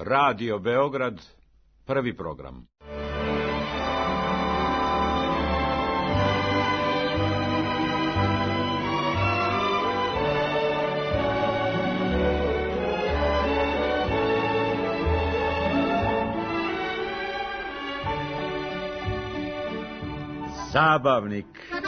Radio Beograd, prvi program. Zabavnik.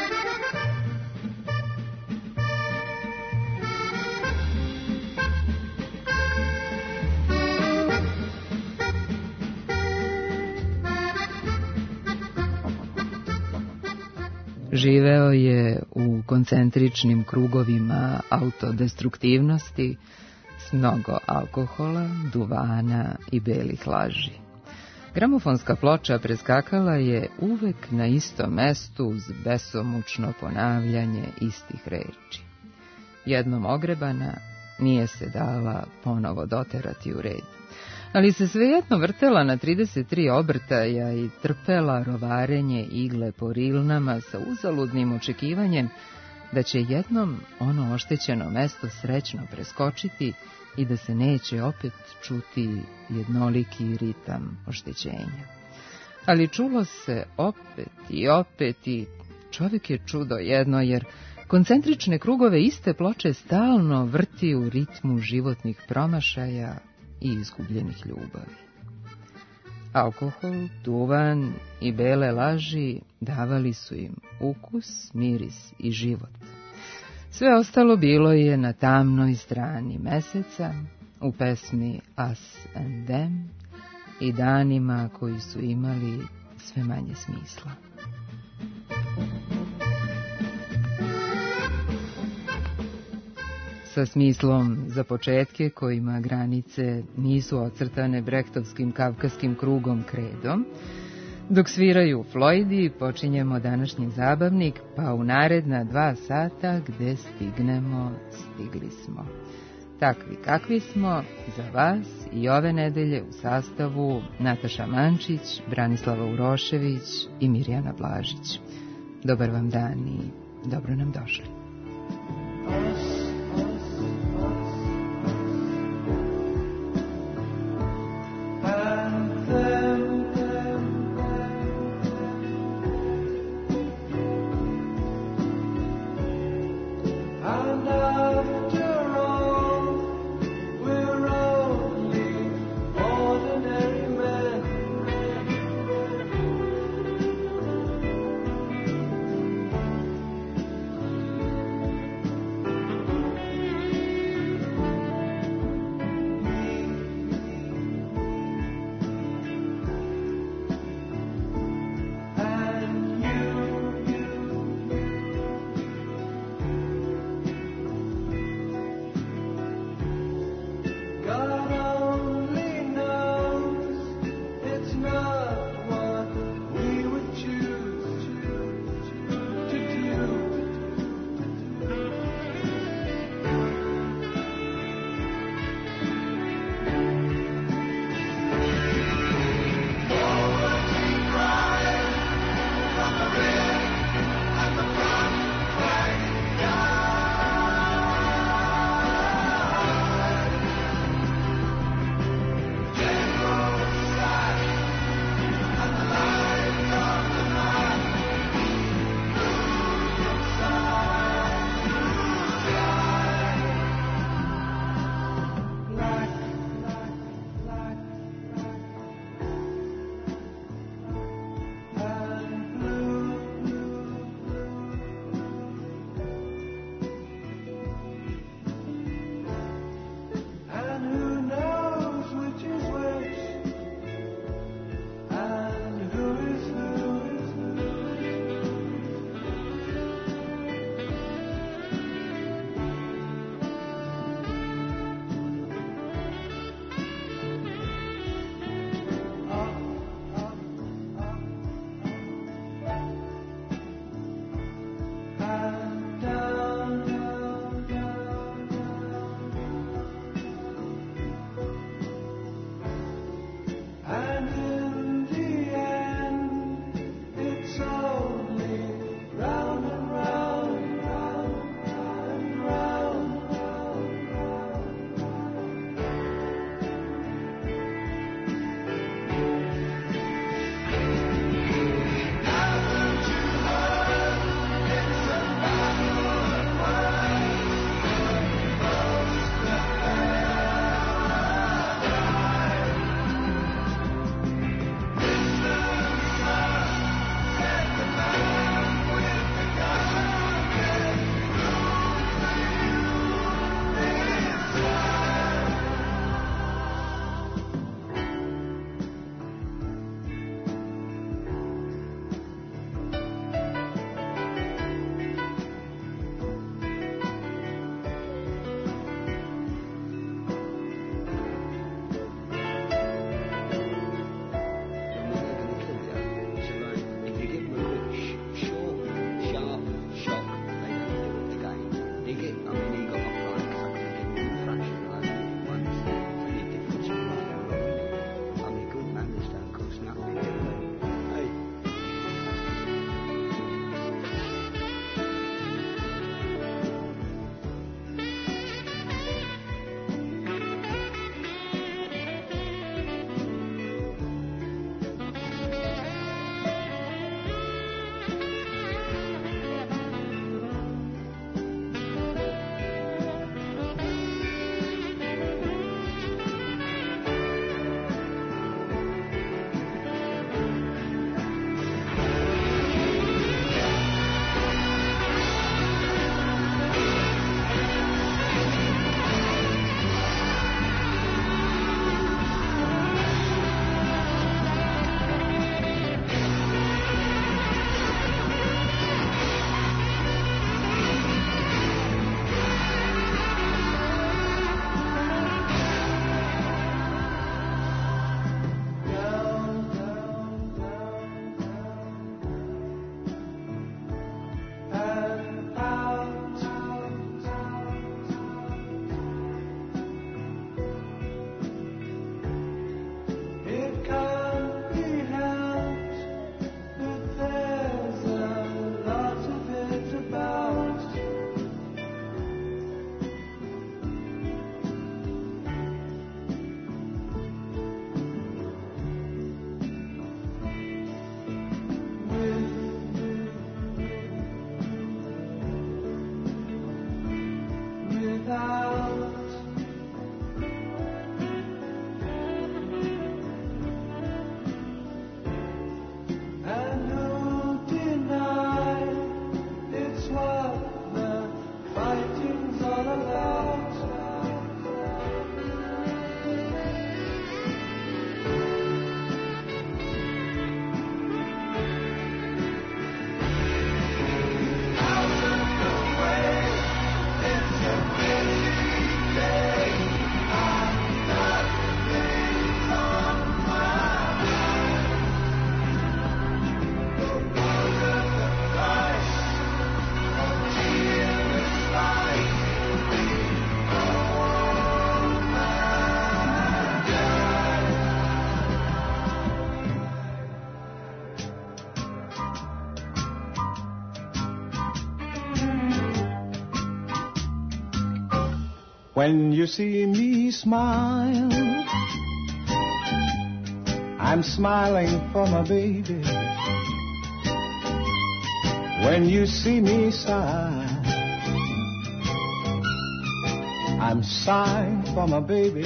Živeo je u koncentričnim krugovima autodestruktivnosti s mnogo alkohola, duvana i belih laži. Gramofonska ploča preskakala je uvek na istom mestu uz besomučno ponavljanje istih reči. Jednom ogrebana nije se dala ponovo doterati u red, ali se svejedno vrtela na 33 obrtaja i trpela rovarenje igle po rilnama sa uzaludnim očekivanjem da će jednom ono oštećeno mesto srećno preskočiti i da se neće opet čuti jednoliki ritam oštećenja. Ali čulo se opet i čovjek je čudo jedno, jer koncentrične krugove iste ploče stalno vrti u ritmu životnih promašaja i izgubljenih ljubavi. Alkohol, duvan i bele laži davali su im ukus, miris i život. Sve ostalo bilo je na tamnoj strani meseca, u pesmi Us and Them i danima koji su imali sve manje smisla. Sa smislom za početke kojima granice nisu ocrtane brehtovskim kavkaskim krugom kredom, dok sviraju Floydi, počinjemo današnji zabavnik, pa u naredna 2 sata gde stignemo, stigli smo. Takvi kakvi smo, za vas i ove nedelje u sastavu Nataša Mančić, Branislava Urošević i Mirjana Blažić. Dobar vam dan i dobro nam došli. When you see me smile, I'm smiling for my baby. When you see me sigh, I'm sighing for my baby.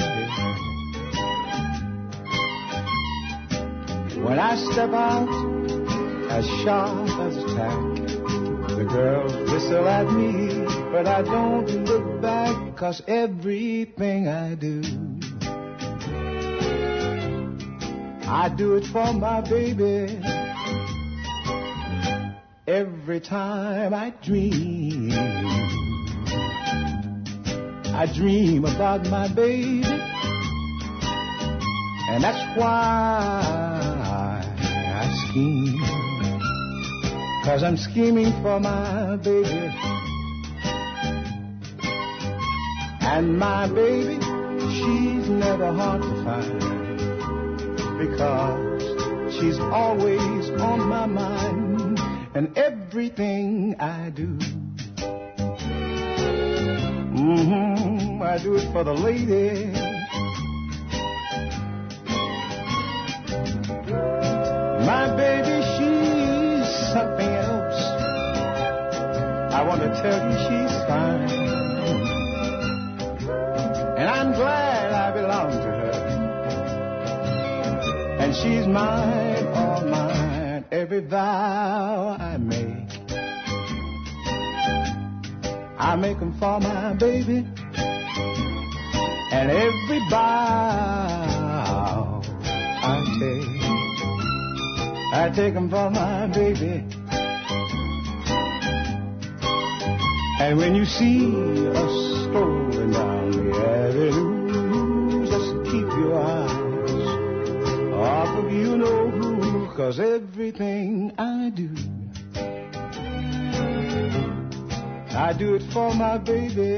When I step out as sharp as a tack, the girls whistle at me, but I don't look back, 'cause everything I do it for my baby. Every time I dream about my baby, and that's why I scheme, 'cause I'm scheming for my baby. And my baby, she's never hard to find, because she's always on my mind, and everything I do, I do it for the lady. My baby, she's something else. I want to tell you she's fine, and I'm glad I belong to her, and she's mine, all mine. Every vow I make 'em for my baby, and every bow I take 'em for my baby. And when you see us strolling down the avenue, just keep your eyes off of you know who, 'cause everything I do it for my baby.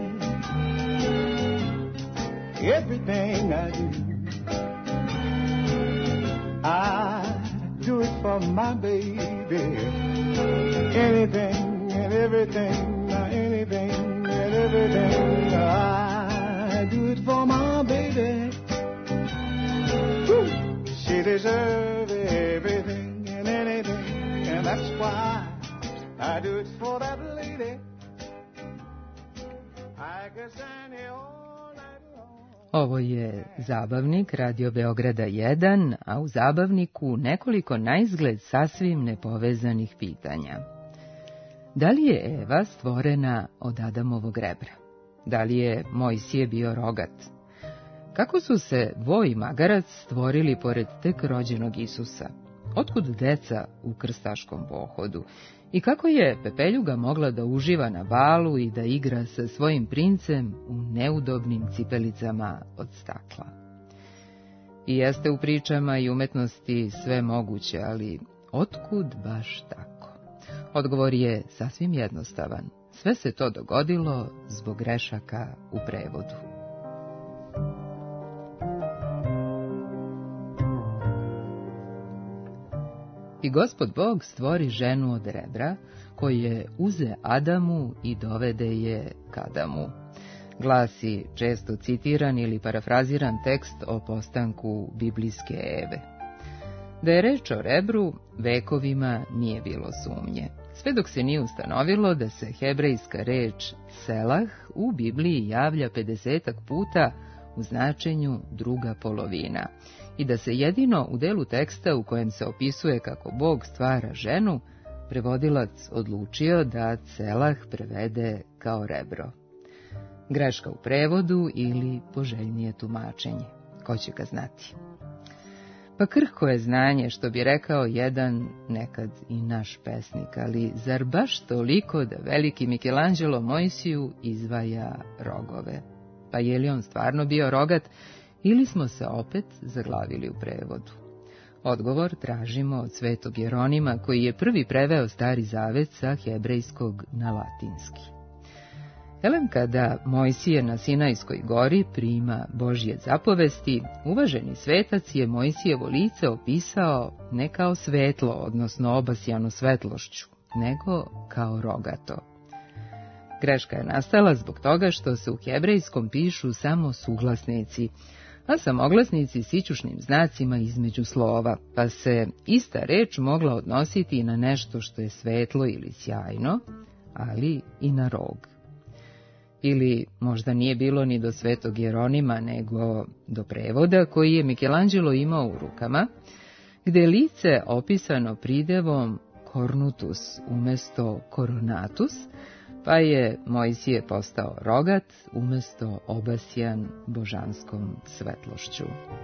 Everything I do it for my baby. Anything and everything, anything and everything, I do it for my baby. Woo! She deserves everything and anything, and that's why I do it for that lady. I can stand here all night long. Ovo je Zabavnik Radio Beograda 1, a u Zabavniku nekoliko naizgled sasvim nepovezanih pitanja. Da li je Eva stvorena od Adamovog rebra? Da li je Mojsije bio rogat? Kako su se vo i magarac stvorili pored tek rođenog Isusa? Otkud deca u krstaškom pohodu? I kako je Pepeljuga mogla da uživa na balu i da igra sa svojim princem u neudobnim cipelicama od stakla? I jeste u pričama i umetnosti sve moguće, ali otkud baš tako? Odgovor je sasvim jednostavan. Sve se to dogodilo zbog grešaka u prevodu. I Gospod Bog stvori ženu od rebra, koje uze Adamu i dovede je k Adamu. Glasi često citiran ili parafraziran tekst o postanku biblijske Eve. Da je reč o rebru, vekovima nije bilo sumnje, sve dok se nije ustanovilo da se hebrejska reč selah u Bibliji javlja 50 puta u značenju druga polovina i da se jedino u delu teksta u kojem se opisuje kako Bog stvara ženu, prevodilac odlučio da celah prevede kao rebro. Greška u prevodu ili poželjnije tumačenje, ko će ga znati. Pa krhko je znanje, što bi rekao jedan nekad i naš pesnik, ali zar baš toliko da veliki Michelangelo Mojsiju izdvaja rogove? Pa je li on stvarno bio rogat ili smo se opet zaglavili u prevodu? Odgovor tražimo od svetog Jeronima, koji je prvi preveo Stari Zavet sa hebrejskog na latinski. Elem, kada Mojsije na Sinajskoj gori prima Božje zapovesti, uvaženi svetac je Mojsijevo lice opisao ne kao svetlo, odnosno obasjano svetlošću, nego kao rogato. Greška je nastala zbog toga što se u hebrejskom pišu samo suglasnici, a samoglasnici sićušnim znacima između slova, pa se ista reč mogla odnositi i na nešto što je svetlo ili sjajno, ali i na rog. Ili možda nije bilo ni do Svetog Jeronima, nego do prevoda koji je Michelangelo imao u rukama, gde je lice opisano pridevom cornutus umesto coronatus, pa je Mojsije postao rogat umesto obasjan božanskom svetlošću.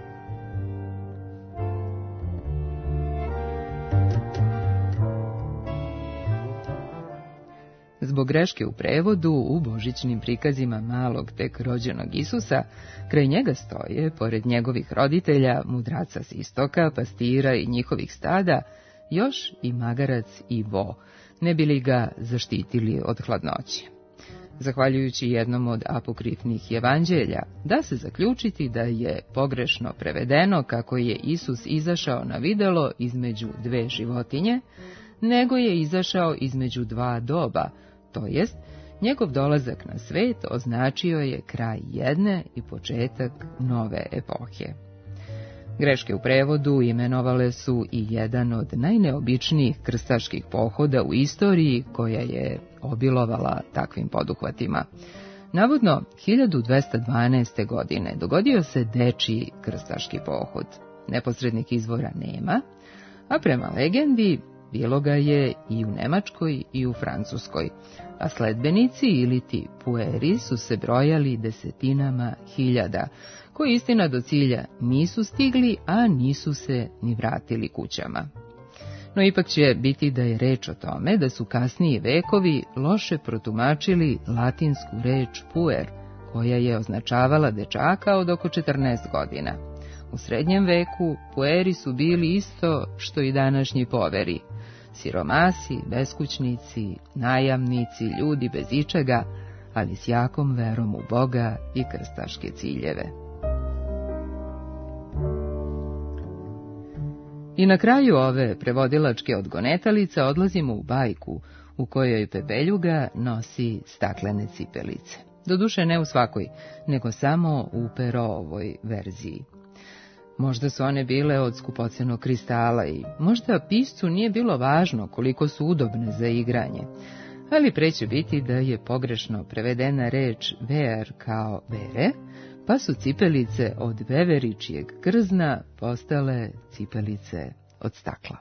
Zbog greške u prevodu, u božićnim prikazima malog tek rođenog Isusa, kraj njega stoje, pored njegovih roditelja, mudraca s istoka, pastira i njihovih stada, još i magarac i vo, ne bi li ga zaštitili od hladnoće. Zahvaljujući jednom od apokrifnih evanđelja, da se zaključiti da je pogrešno prevedeno kako je Isus izašao na videlo između dve životinje, nego je izašao između dva doba, to jest, njegov dolazak na svet označio je kraj jedne i početak nove epohe. Greške u prevodu imenovale su i jedan od najneobičnijih krstaških pohoda u istoriji koja je obilovala takvim poduhvatima. Navodno, 1212. godine dogodio se dečiji krstaški pohod. Neposrednih izvora nema, a prema legendi bilo ga je i u Nemačkoj i u Francuskoj, a sledbenici ili ti pueri su se brojali desetinama hiljada, koji istina do cilja nisu stigli, a nisu se ni vratili kućama. No ipak će biti da je reč o tome da su kasniji vekovi loše protumačili latinsku reč puer, koja je označavala dečaka od oko 14 godina. U srednjem veku pueri su bili isto što i današnji poveri, siromasi, beskućnici, najamnici, ljudi bez ičega, ali s jakom verom u Boga i krstaške ciljeve. I na kraju ove prevodilačke odgonetalice odlazimo u bajku u kojoj Pepeljuga nosi staklene cipelice. Doduše ne u svakoj, nego samo u Perovoj verziji. Možda su one bile od skupocenog kristala i možda piscu nije bilo važno koliko su udobne za igranje, ali pre će biti da je pogrešno prevedena reč ver kao vere, pa su cipelice od veveričijeg krzna postale cipelice od stakla.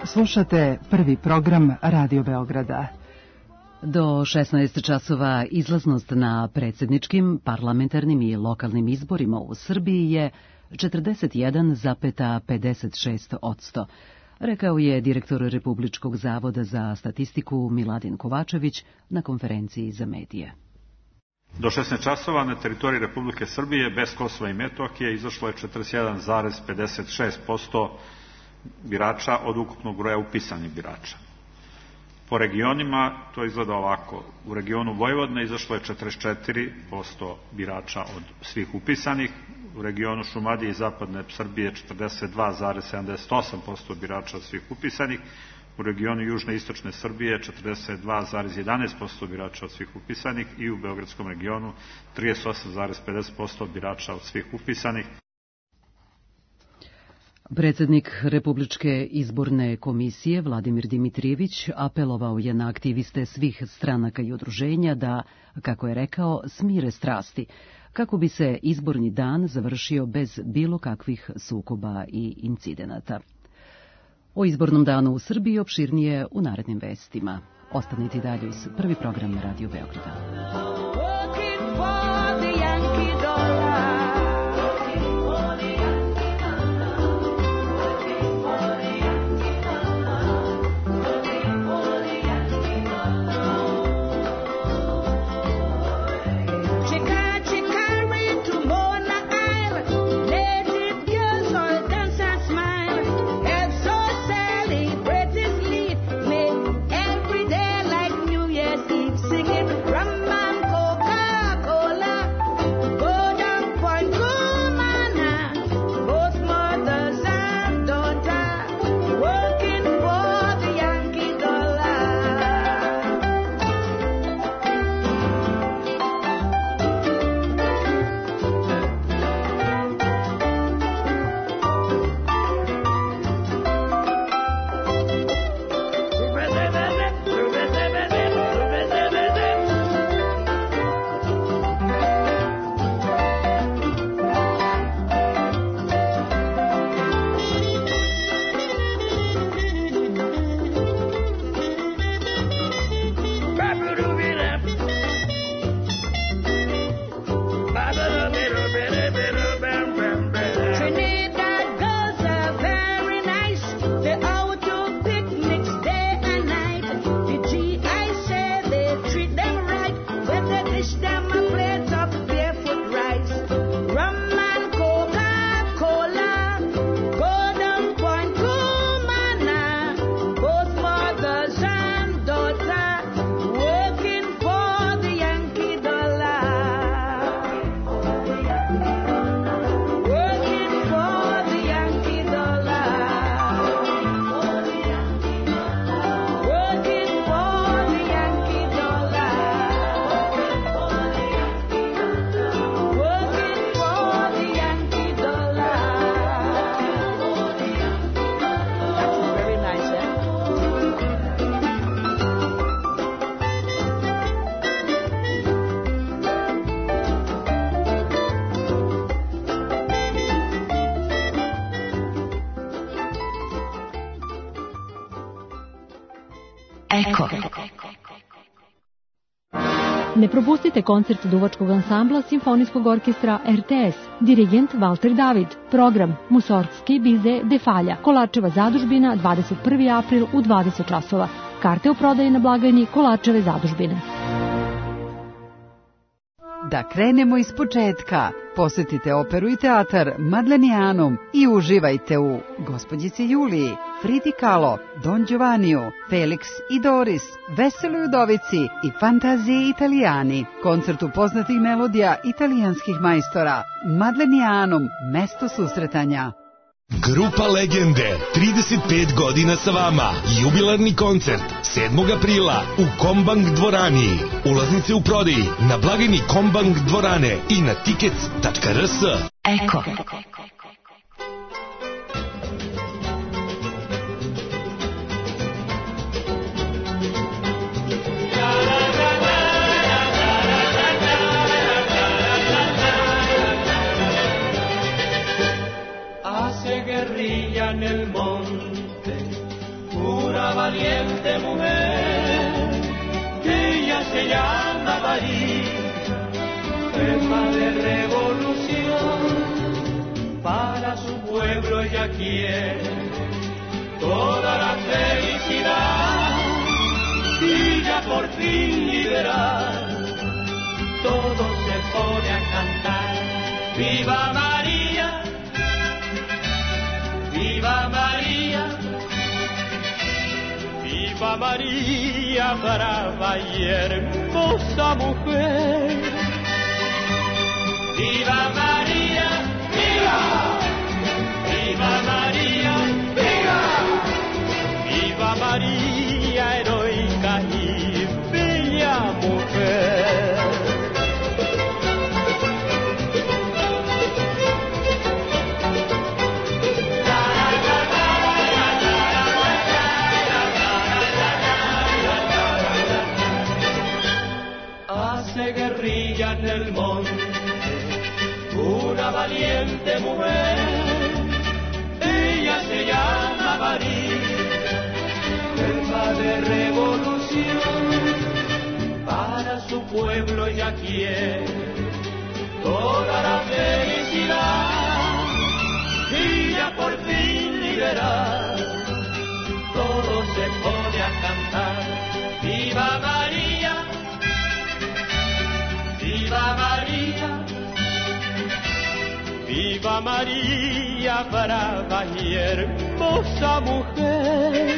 Slušate prvi program Radio Beograda. Do 16 časova izlaznost na predsjedničkim, parlamentarnim i lokalnim izborima u Srbiji je 41,56%, rekao je direktor Republičkog zavoda za statistiku Miladin Kovačević na konferenciji za medije. Do 16 časova na teritoriji Republike Srbije bez Kosova i Metohije izašlo je 41,56% birača od ukupnog broja upisanih birača. Po regionima to izgleda ovako. U regionu Vojvodine izašlo je 44% birača od svih upisanih, u regionu Šumadije i Zapadne Srbije 42,78% birača od svih upisanih, u regionu Južne i Istočne Srbije 42,11% birača od svih upisanih i u Beogradskom regionu 38,50% birača od svih upisanih. Predsjednik Republičke izborne komisije Vladimir Dimitrijević apelovao je na aktiviste svih stranaka i udruženja da, kako je rekao, smire strasti, kako bi se izborni dan završio bez bilo kakvih sukoba i incidenata. O izbornom danu u Srbiji opširnije u narednim vestima. Ostanite dalje uz prvi program Radio Beograda. Eko. Ne propustite koncert duvačkog ansambla Simfonijskog orkestra RTS. Dirigent Valter David. Program Musorgski bize Defalja. Kolarčeva zadužbina 21. april u 20 časova. Karte u prodaji na blagajni Kolarčeve zadužbine. Da krenemo iz početka. Posetite operu i teatar Madlenijanom i uživajte u Gospođici Juliji, Fridi Kahlo, Don Giovanniju, Felix i Doris, Veseloj udovici i Fantazije Italijani. Koncertu poznatih melodija italijanskih majstora. Madlenijanom, mesto susretanja. Grupa Legende, 35 godina sa vama. Jubilarni koncert 7. aprila u Kombank dvorani. Ulaznice u prodaji na blagajni Kombank dvorane i na tickets.rs. Eko. Nel monte valiente mujer, que ella se llama María, jefa de revolución. Para su pueblo ella quiere toda la felicidad, y ya por fin liberar, todo se pone a cantar. ¡Viva María! ¡Viva María! ¡Viva María, brava y hermosa mujer! ¡Viva María! ¡Viva! ¡Viva María! ¡Viva! ¡Viva María, heroica y bella mujer! Hace guerrilla en el monte una valiente mujer, ella se llama María, jefa de revolución. Para su pueblo ella quiere toda la felicidad, y ya por fin liberar, todo se pone a cantar. ¡Viva María! ¡Viva María! ¡Viva María, brava y hermosa mujer!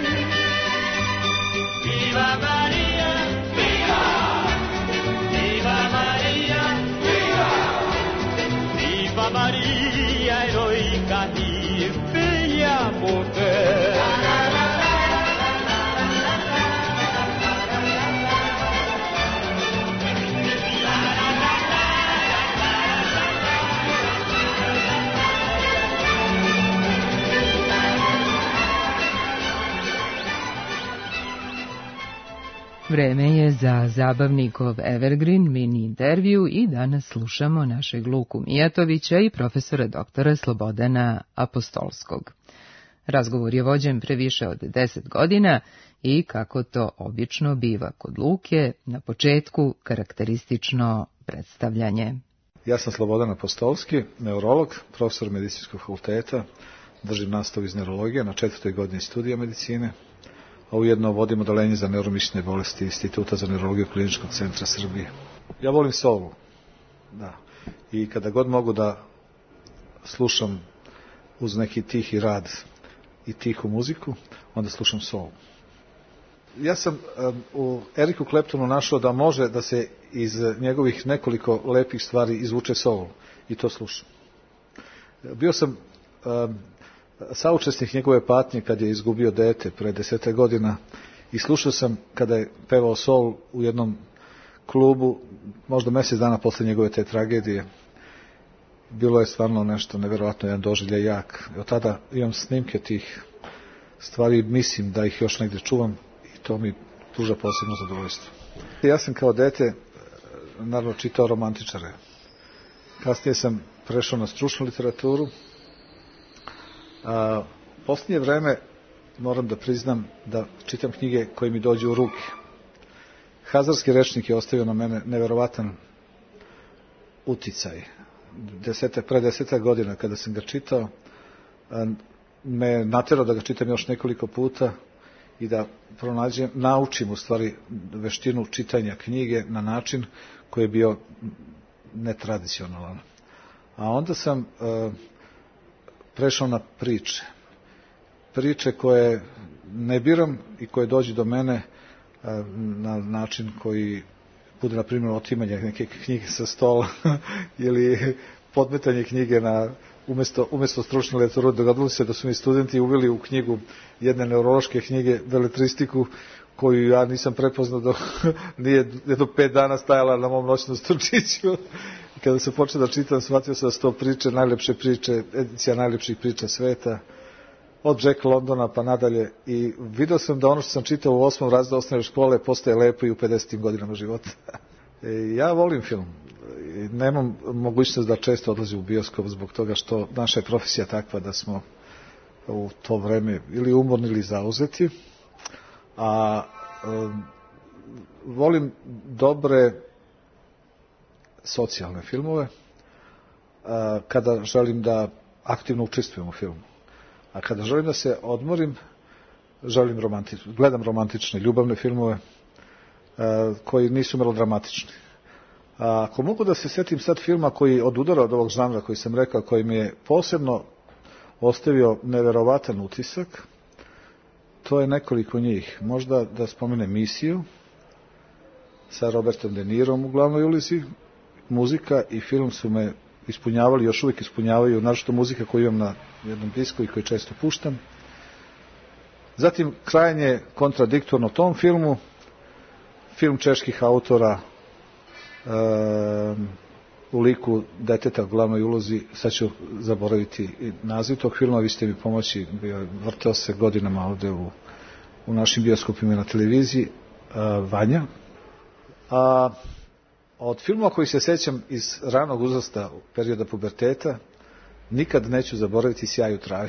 ¡Viva María! ¡Viva! ¡Viva María! ¡Viva! ¡Viva María, heroica y bella mujer! Vreme je za zabavnikov Evergreen mini intervju i danas slušamo našeg Luku Mijatovića i profesora doktora Slobodana Apostolskog. Razgovor je vođen pre više od 10 godina i, kako to obično biva kod Luke, na početku karakteristično predstavljanje. Ja sam Slobodan Apostolski, neurolog, profesor medicinskog fakulteta, držim nastavu iz neurologije na 4. godini studija medicine, a ujedno vodim odeljenje za neuromišićne bolesti Instituta za neurologiju Kliničkog centra Srbije. Ja volim soul, da. I kada god mogu da slušam uz neki tihi rad i tihu muziku, onda slušam soul. Ja sam u Eriku Claptonu našao da može da se iz njegovih nekoliko lepih stvari izvuče soul, i to slušam. Bio sam saučesnik njegove patnje kad je izgubio dete pre 10 godina i slušao sam kada je pevao soul u jednom klubu, možda mjesec dana posle njegove te tragedije. Bilo je stvarno nešto neverovatno, jedan doživljaj jak. Od tada imam snimke tih stvari, mislim da ih još negdje čuvam i to mi pruža posebno zadovoljstvo. Ja sam kao dete naravno čitao romantičare. Kasnije sam prešao na stručnu literaturu. Posljednje vreme moram da priznam da čitam knjige koje mi dođu u ruke. Hazarski rečnik je ostavio na mene neverovatan uticaj. Pre 10 godina kada sam ga čitao, me naterao da ga čitam još nekoliko puta i da naučim u stvari veštinu čitanja knjige na način koji je bio netradicionalan. A onda sam prešao na priče koje ne biram i koje dođu do mene na način koji bude, na primjer, otimanje neke knjige sa stola ili podmetanje knjige umjesto stručne literature. Dogodilo se da su mi studenti uveli u knjigu jedne neurološke knjige beletristiku koju ja nisam prepoznao dok nije jedno 5 dana stajala na mom noćnom stolčiću. I kada se počeo da čitam, shvatio sam da su to priče, najlepše priče, edicija najlepših priča sveta, od Jack Londona pa nadalje, i vidio sam da ono što sam čitao u 8. razredu osnovne škole postaje lepo i u 50. godinama života. Ja volim film. Nemam mogućnost da često odlazim u bioskop zbog toga što naša je profesija takva da smo u to vreme ili umorni ili zauzeti, A volim dobre socijalne filmove kada želim da aktivno učestvujem u filmu. A kada želim da se odmorim, gledam romantične, ljubavne filmove koji nisu melodramatični. Ako mogu da se setim sad filma koji odudara od ovog žanra koji sam rekao, koji mi je posebno ostavio neverovatan utisak, to je nekoliko njih. Možda da spomenem Misiju sa Robertom De Nirom u glavnoj ulozi. Muzika i film su me ispunjavali, još uvijek ispunjavaju, naročito muzika koju imam na jednom disku i koju često puštam. Zatim, krajnje kontradiktorno tom filmu, film čeških autora u liku deteta u glavnoj ulozi, sad ću zaboraviti naziv tog filma, vi ste mi pomoći, vrteo se godinama ovde u našim bioskopima i na televiziji, Vanja. Od filmova koji se sećam iz ranog uzrasta, perioda puberteta, nikad neću zaboraviti Sjaj u travi.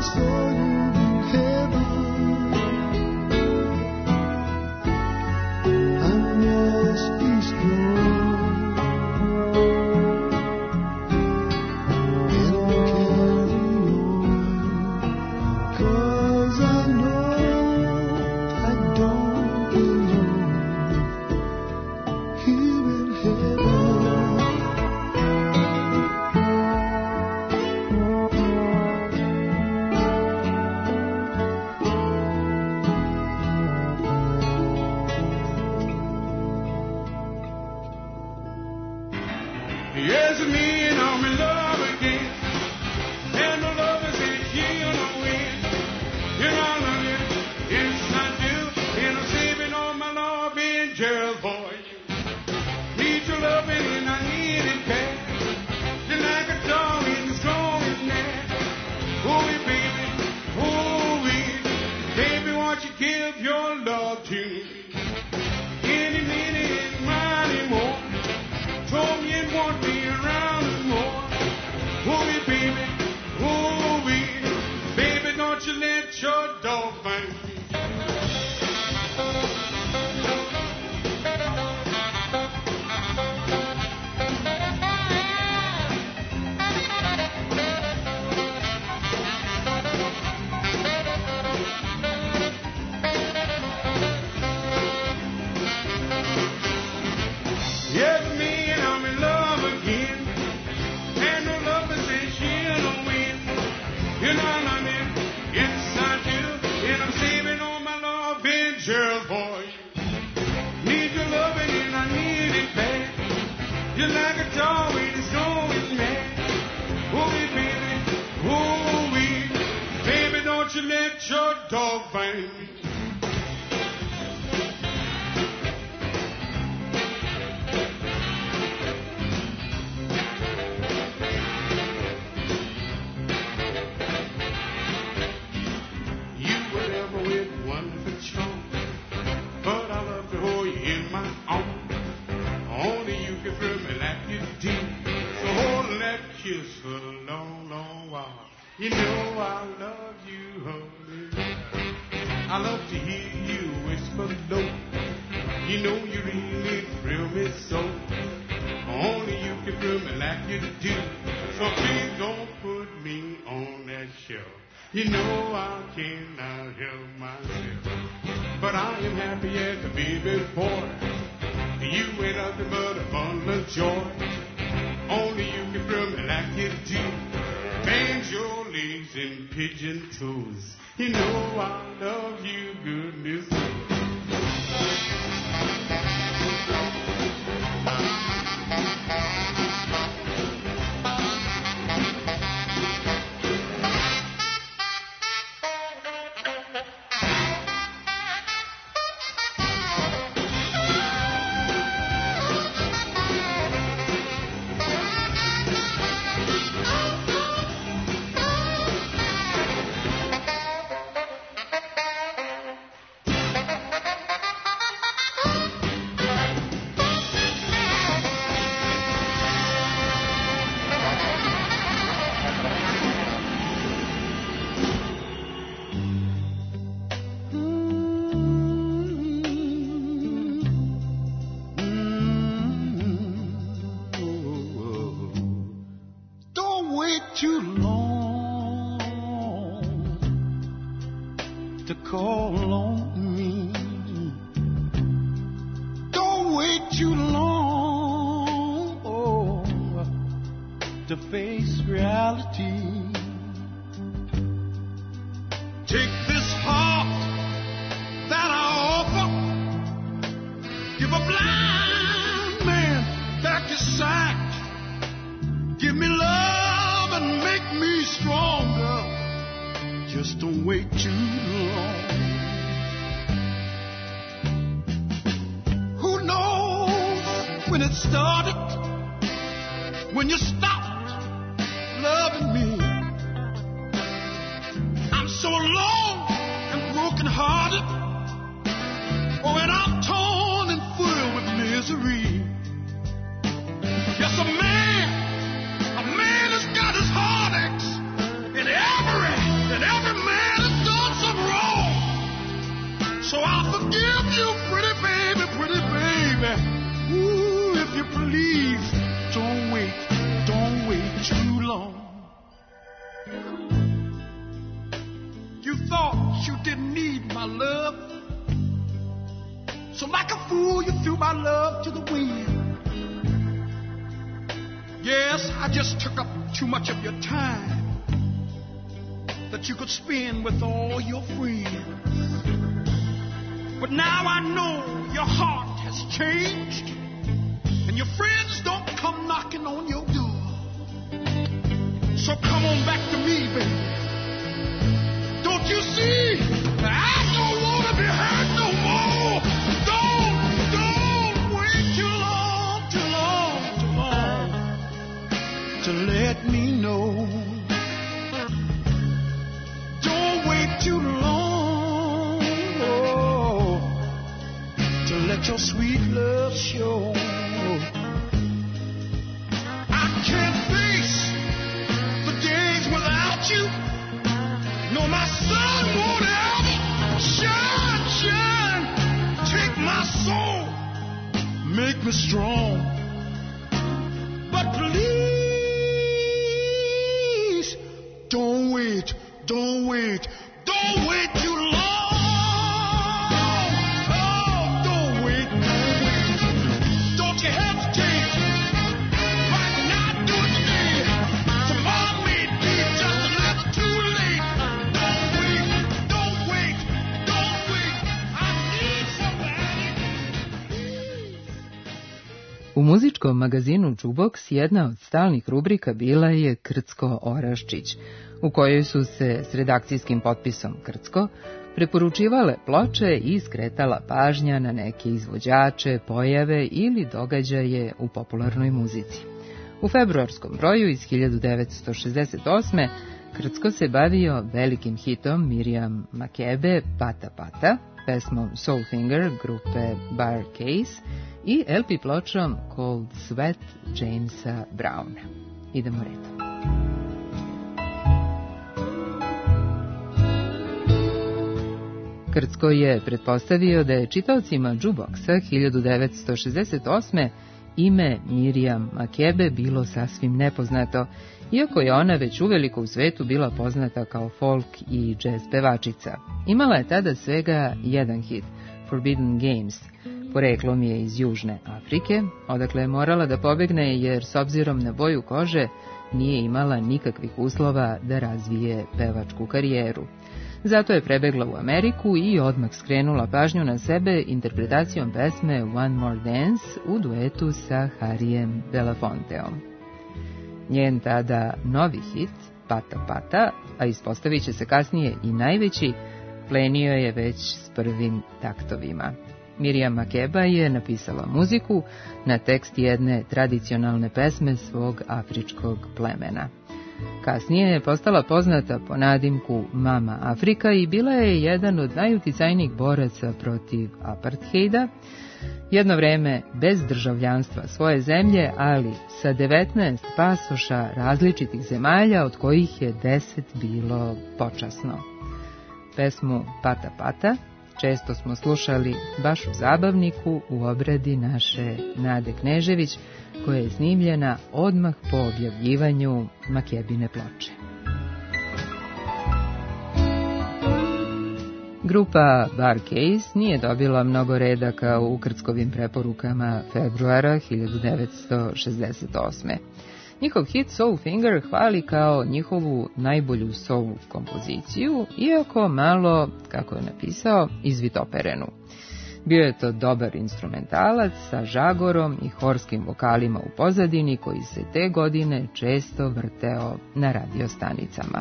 In every fool you threw my love to the wind. Yes, I just took up too much of your time that you could spend with all your friends. But now I know your heart has changed, and your friends don't come knocking on your door. So come on back to me, baby. Don't you see? I don't want to be hurt no more. Don't wait too long to let me know. Don't wait too long to let your sweet love show. I can't face the days without you. No, my sun won't ever shine. Take my soul, make me strong. But please, don't wait too long. Oh, don't wait. Don't you hesitate. Might not do it today. Tomorrow may be just a little too late. Don't wait. I need somebody. U muzičkom magazinu Jukebox jedna od stalnih rubrika bila je Krcko Oraščić, u kojoj su se s redakcijskim potpisom Krcko preporučivale ploče i skretala pažnja na neke izvođače, pojave ili događaje u popularnoj muzici. U februarskom broju iz 1968. Krcko se bavio velikim hitom Miriam Makebe Pata Pata, pesmom Soul Finger grupe Bar Case i LP pločom Cold Sweat Jamesa Browna. Idemo redom. Krcko je pretpostavio da je čitaocima Jukeboxa 1968. ime Miriam Makebe bilo sasvim nepoznato, iako je ona već uveliko u svetu bila poznata kao folk i jazz pevačica. Imala je tada svega jedan hit, Forbidden Games. Poreklom je iz Južne Afrike, odakle je morala da pobegne jer s obzirom na boju kože nije imala nikakvih uslova da razvije pevačku karijeru. Zato je prebegla u Ameriku i odmah skrenula pažnju na sebe interpretacijom pesme One More Dance u duetu sa Harryjem Belafonteom. Njen tada novi hit, Pata Pata, a ispostavit će se kasnije i najveći, plenio je već s prvim taktovima. Miriam Makeba je napisala muziku na tekst jedne tradicionalne pesme svog afričkog plemena. Kasnije je postala poznata po nadimku Mama Afrika i bila je jedan od najuticajnijih boraca protiv apartheida, jedno vreme bez državljanstva svoje zemlje, ali sa 19 pasoša različitih zemalja, od kojih je 10 bilo počasno. Pesmu Pata Pata često smo slušali baš u zabavniku u obradi naše Nade Knežević, koja je snimljena odmah po objavljivanju Makebine ploče. Grupa Bar Case nije dobila mnogo redaka u Krckovim preporukama februara 1968. Njihov hit Soul Finger hvali kao njihovu najbolju soul kompoziciju, iako malo, kako je napisao, izvitoperenu. Bio je to dobar instrumentalac sa žagorom i horskim vokalima u pozadini koji se te godine često vrteo na radiostanicama.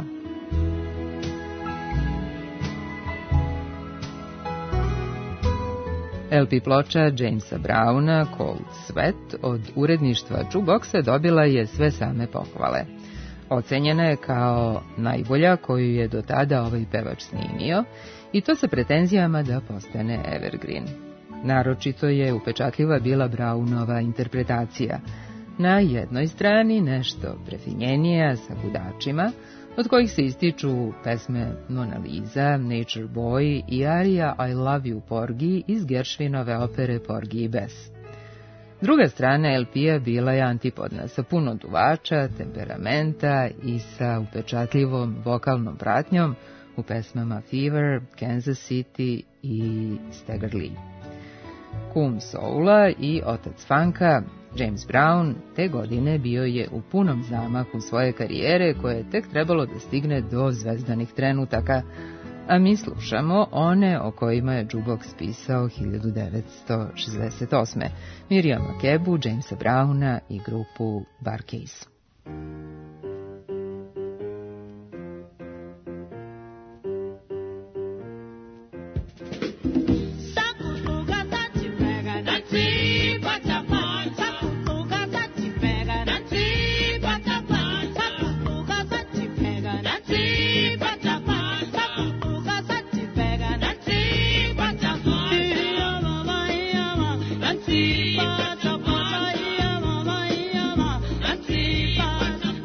LP ploča Jamesa Browna, Cold Sweat, od uredništva Jukeboxa dobila je sve same pohvale. Ocenjena je kao najbolja koju je do tada ovaj pevač snimio, i to sa pretenzijama da postane evergreen. Naročito je upečatljiva bila Brownova interpretacija. Na jednoj strani nešto prefinjenija sa gudačima, od kojih se ističu pesme Mona Lisa, Nature Boy i arija I Love You Porgy iz Gershwinove opere Porgy i Bess. Druga strana LP-a bila je antipodna, sa puno duvača, temperamenta i sa upečatljivom vokalnom pratnjom u pesmama Fever, Kansas City i Stagger Lee. Kum soula i otac funka, James Brown, te godine bio je u punom zamahu svoje karijere koje je tek trebalo da stigne do zvezdanih trenutaka, a mi slušamo one o kojima je Jukebox pisao 1968. Miriam Makebu, Jamesa Browna i grupu Bar-Kays. Nancy,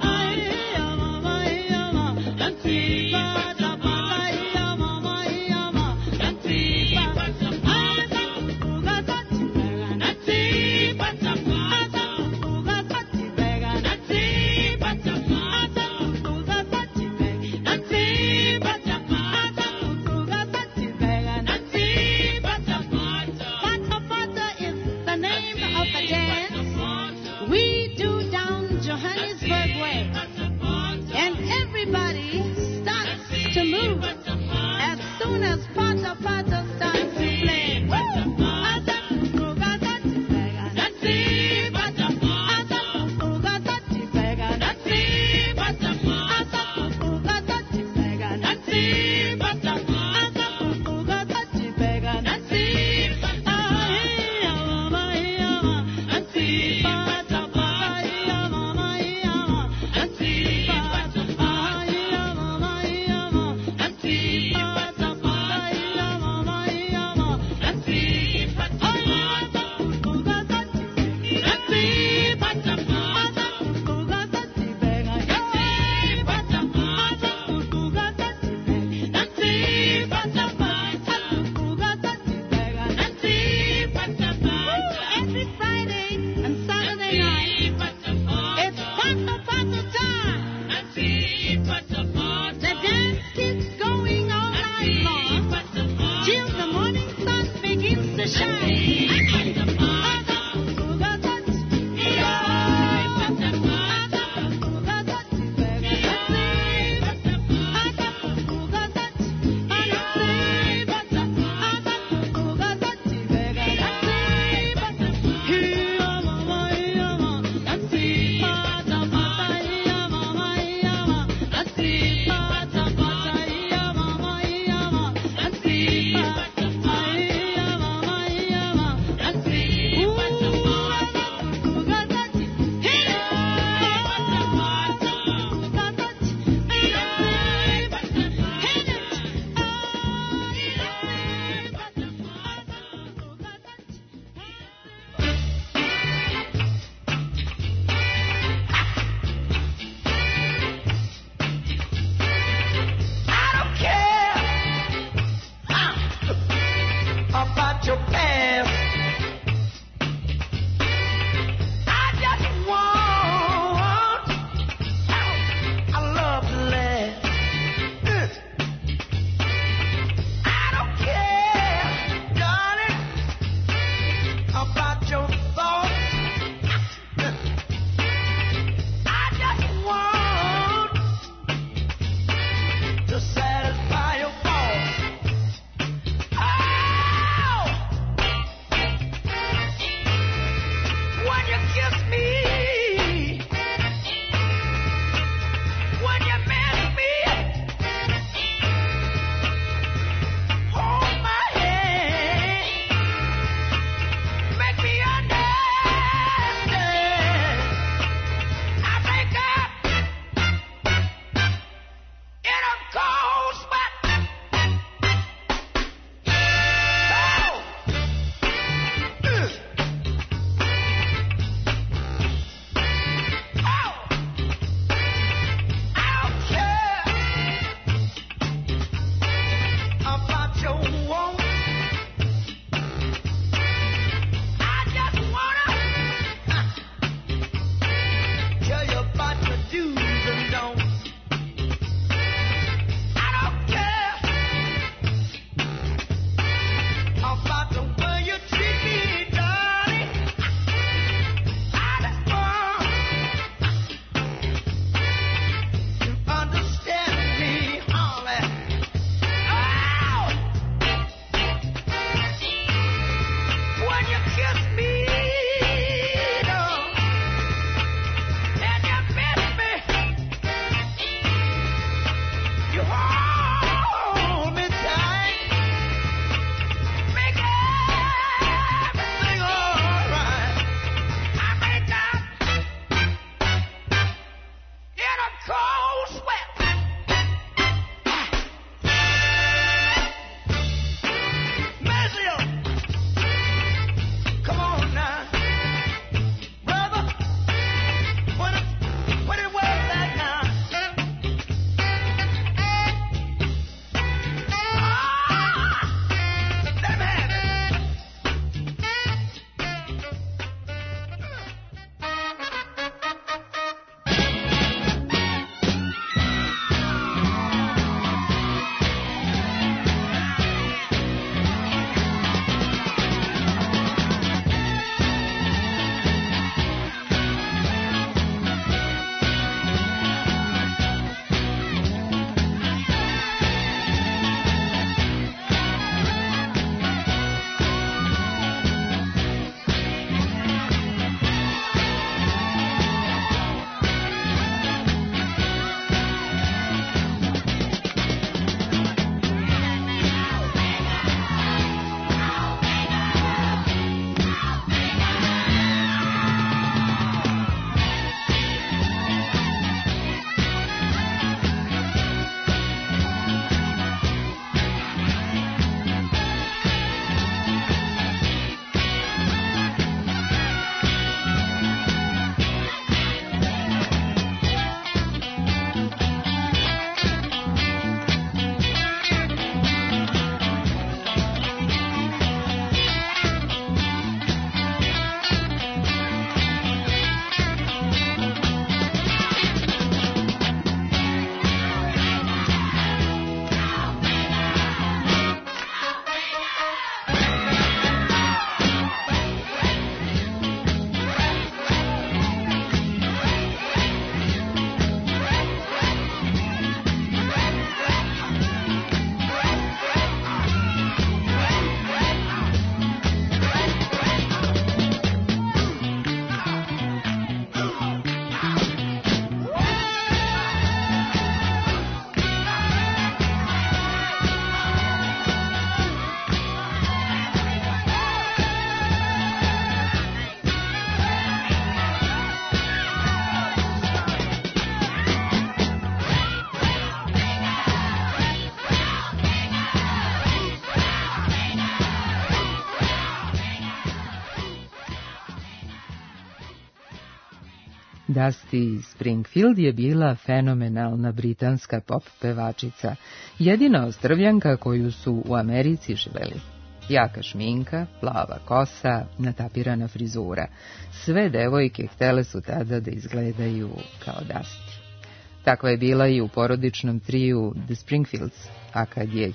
Dusty Springfield je bila fenomenalna britanska pop pevačica, jedina Ostrvljanka koju su u Americi živeli. Jaka šminka, plava kosa, natapirana frizura. Sve devojke htele su tada da izgledaju kao Dusty. Takva je bila i u porodičnom triju The Springfields, a kad je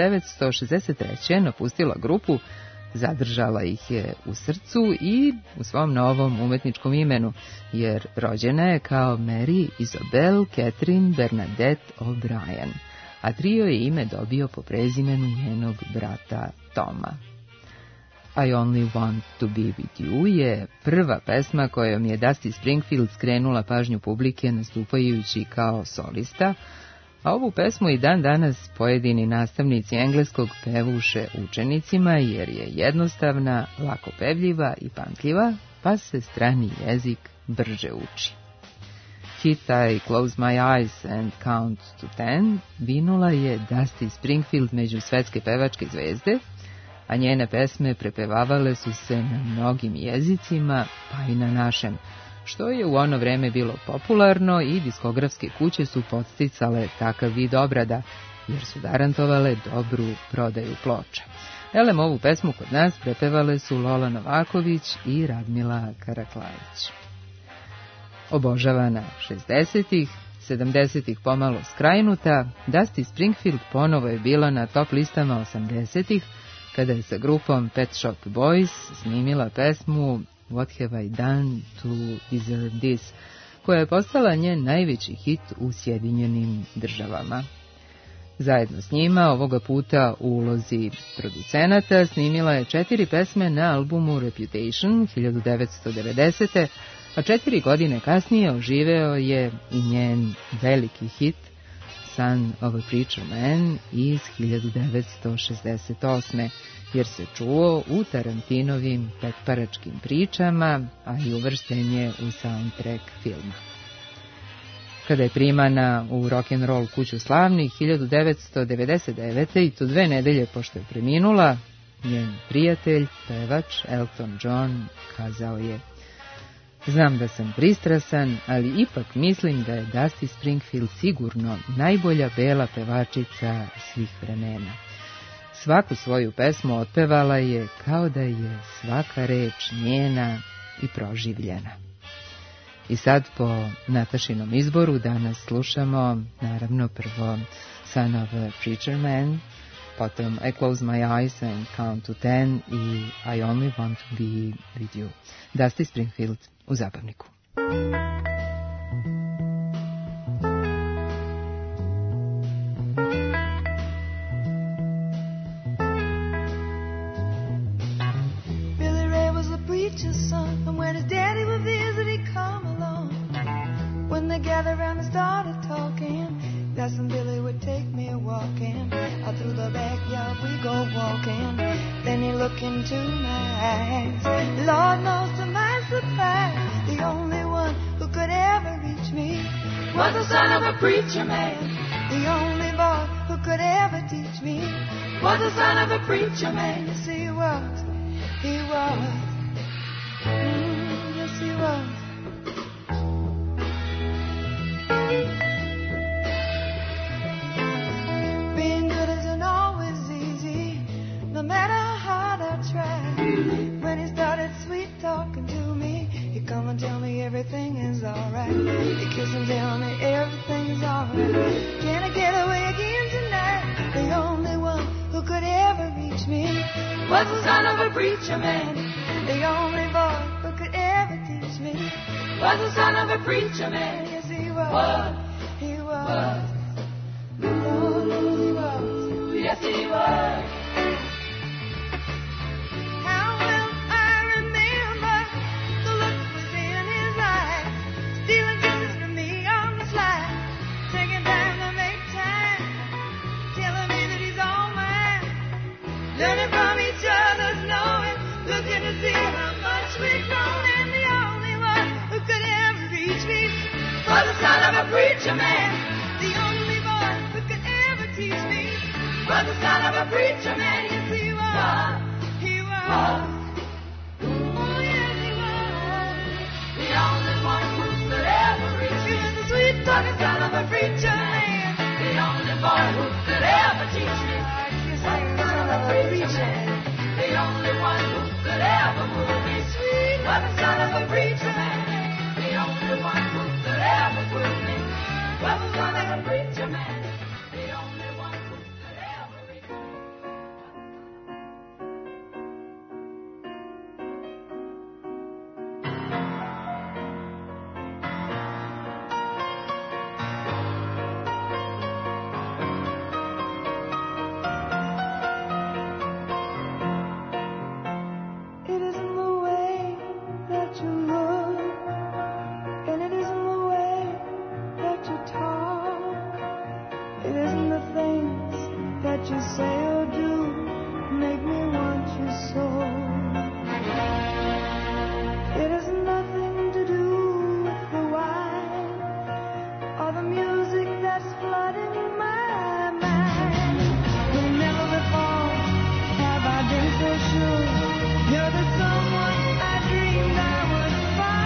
1963. napustila grupu, zadržala ih je u srcu i u svom novom umetničkom imenu, jer rođena je kao Mary Isabel Catherine Bernadette O'Brien, a trio je ime dobio po prezimenu njenog brata Toma. I Only Want to Be With You je prva pesma kojom je Dusty Springfield skrenula pažnju publike nastupajući kao solista, a ovu pesmu i dan danas pojedini nastavnici engleskog pevuše učenicima jer je jednostavna, lako pevljiva i pamtljiva, pa se strani jezik brže uči. Hit I Close My Eyes and Count to 10 vinula je Dusty Springfield među svetske pevačke zvezde, a njene pesme prepevavale su se na mnogim jezicima, pa i na našem, što je u ono vreme bilo popularno i diskografske kuće su podsticale takav vid obrada, jer su garantovale dobru prodaju ploča. Elem, ovu pesmu kod nas prepevale su Lola Novaković i Radmila Karaklajić. Obožavana 60-ih, 70-ih pomalo skrajnuta, Dusty Springfield ponovo je bila na top listama 80-ih, kada je sa grupom Pet Shop Boys snimila pesmu What Have I Done to Deserve This, koja je postala njen najveći hit u Sjedinjenim Državama. Zajedno s njima, ovoga puta u ulozi producenata, snimila je 4 pesme na albumu Reputation 1990. A 4 godine kasnije oživeo je i njen veliki hit Son of a Preacher Man iz 1968. jer se čuo u Tarantinovim petparačkim pričama, a i uvršten je u soundtrack filma. Kada je primana u rock'n'roll kuću slavnih 1999. i to 2 nedelje pošto je preminula, njen prijatelj, pevač Elton John, kazao je: "Znam da sam pristrasan, ali ipak mislim da je Dusty Springfield sigurno najbolja bela pevačica svih vremena. Svaku svoju pesmu otpevala je kao da je svaka reč njena i proživljena." I sad po Natašinom izboru danas slušamo naravno prvo Son of a Preacher Man, potom I Close My Eyes and Count to 10 i I Only Want to Be With You. Dusty Springfield u zabavniku. Billy Ray was a preacher's son, and when his daddy would visit, he'd come along. When they gathered around and started talking, that's when Billy would take me walking. Out through the backyard we go walking. Then he looked into my eyes. Lord knows to my surprise, the only one who could ever reach me was the son of a preacher man. The only boy who could ever teach me was the son of a preacher man. Yes, he was. He was. Yes, he was. Being good isn't always easy, no matter how hard I try. When he started sweet talking to me, he'd come and tell me everything is alright. He'd kiss and tell me everything is alright. Can I get away again tonight? The only one who could ever reach me was the son of a preacher man. The only boy who could ever teach me was the son of a preacher man. Yes, he was. He was. Yes, he was. How well I remember the look was in his eyes, stealing kisses from me on the slide, taking time to make time, telling me that he's all mine, learning from each other's knowing, looking to see how much we've grown, and the only one who could ever reach me was the son of a preacher man. The only boy who could ever teach me was the son of a preacher man. Yes, he was. He was. Oh, yes, he was. The only one who could ever Like a son of a preacher man, the only boy who could ever teach me. Like the son of a preacher man, the only one who could ever move me sweet. Like the son of a preacher man, the only one who could ever prove me. Like the son of a preacher man, the only one who could ever reach me. It isn't the way that you look, and it isn't the way that you talk. It isn't the things that you say or do make me want you so. It has nothing to do with the wine or the music that's flooding my mind. But never before have I been so sure you're the someone I dreamed I would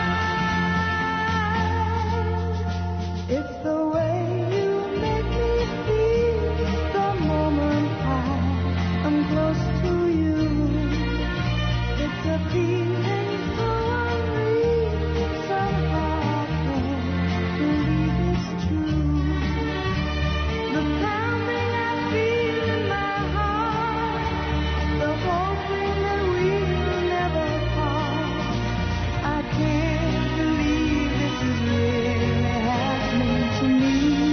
find. It's the way you make me feel the moment I'm close to you. It's a feeling so unreal, somehow I can't believe it's true. The pounding I feel in my heart, the hoping that we'll never part. I can't believe this is really happening to me.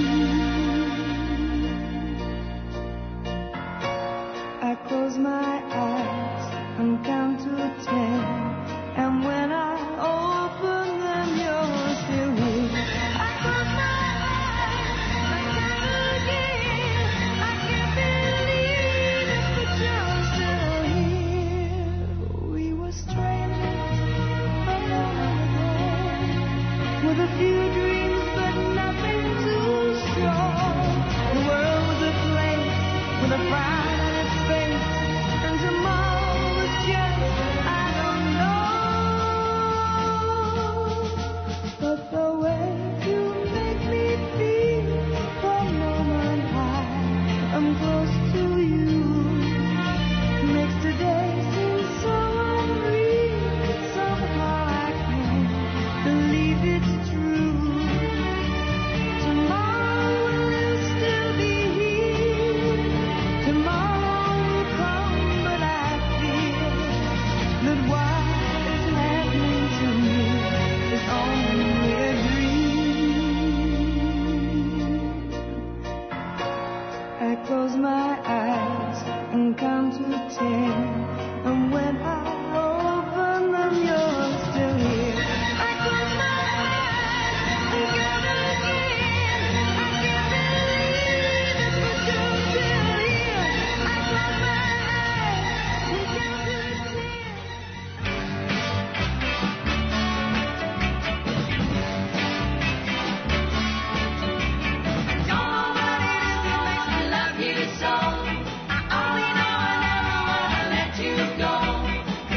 I close my eyes and count to 10, and when I open them, you're still here. I close my eyes and count again. I can't believe it, but you're still here. We were strangers a moment ago, with a few dreams but nothing to show. The world was a place with a frown on its face, and tomorrow was just, I don't know. But the way you make me feel the moment I'm close to you makes today seem so unreal. Somehow I can't believe it's true. Tomorrow will still be here. Tomorrow will come, but I feel that what is happening to me is only a dream. I close my eyes and count to 10, and when I open them, you're still here. I close my eyes and count again. I can't believe it, but you're still here. I close my eyes and count to 10. Don't know what it is that makes me love you so. I only know I never wanna let you go.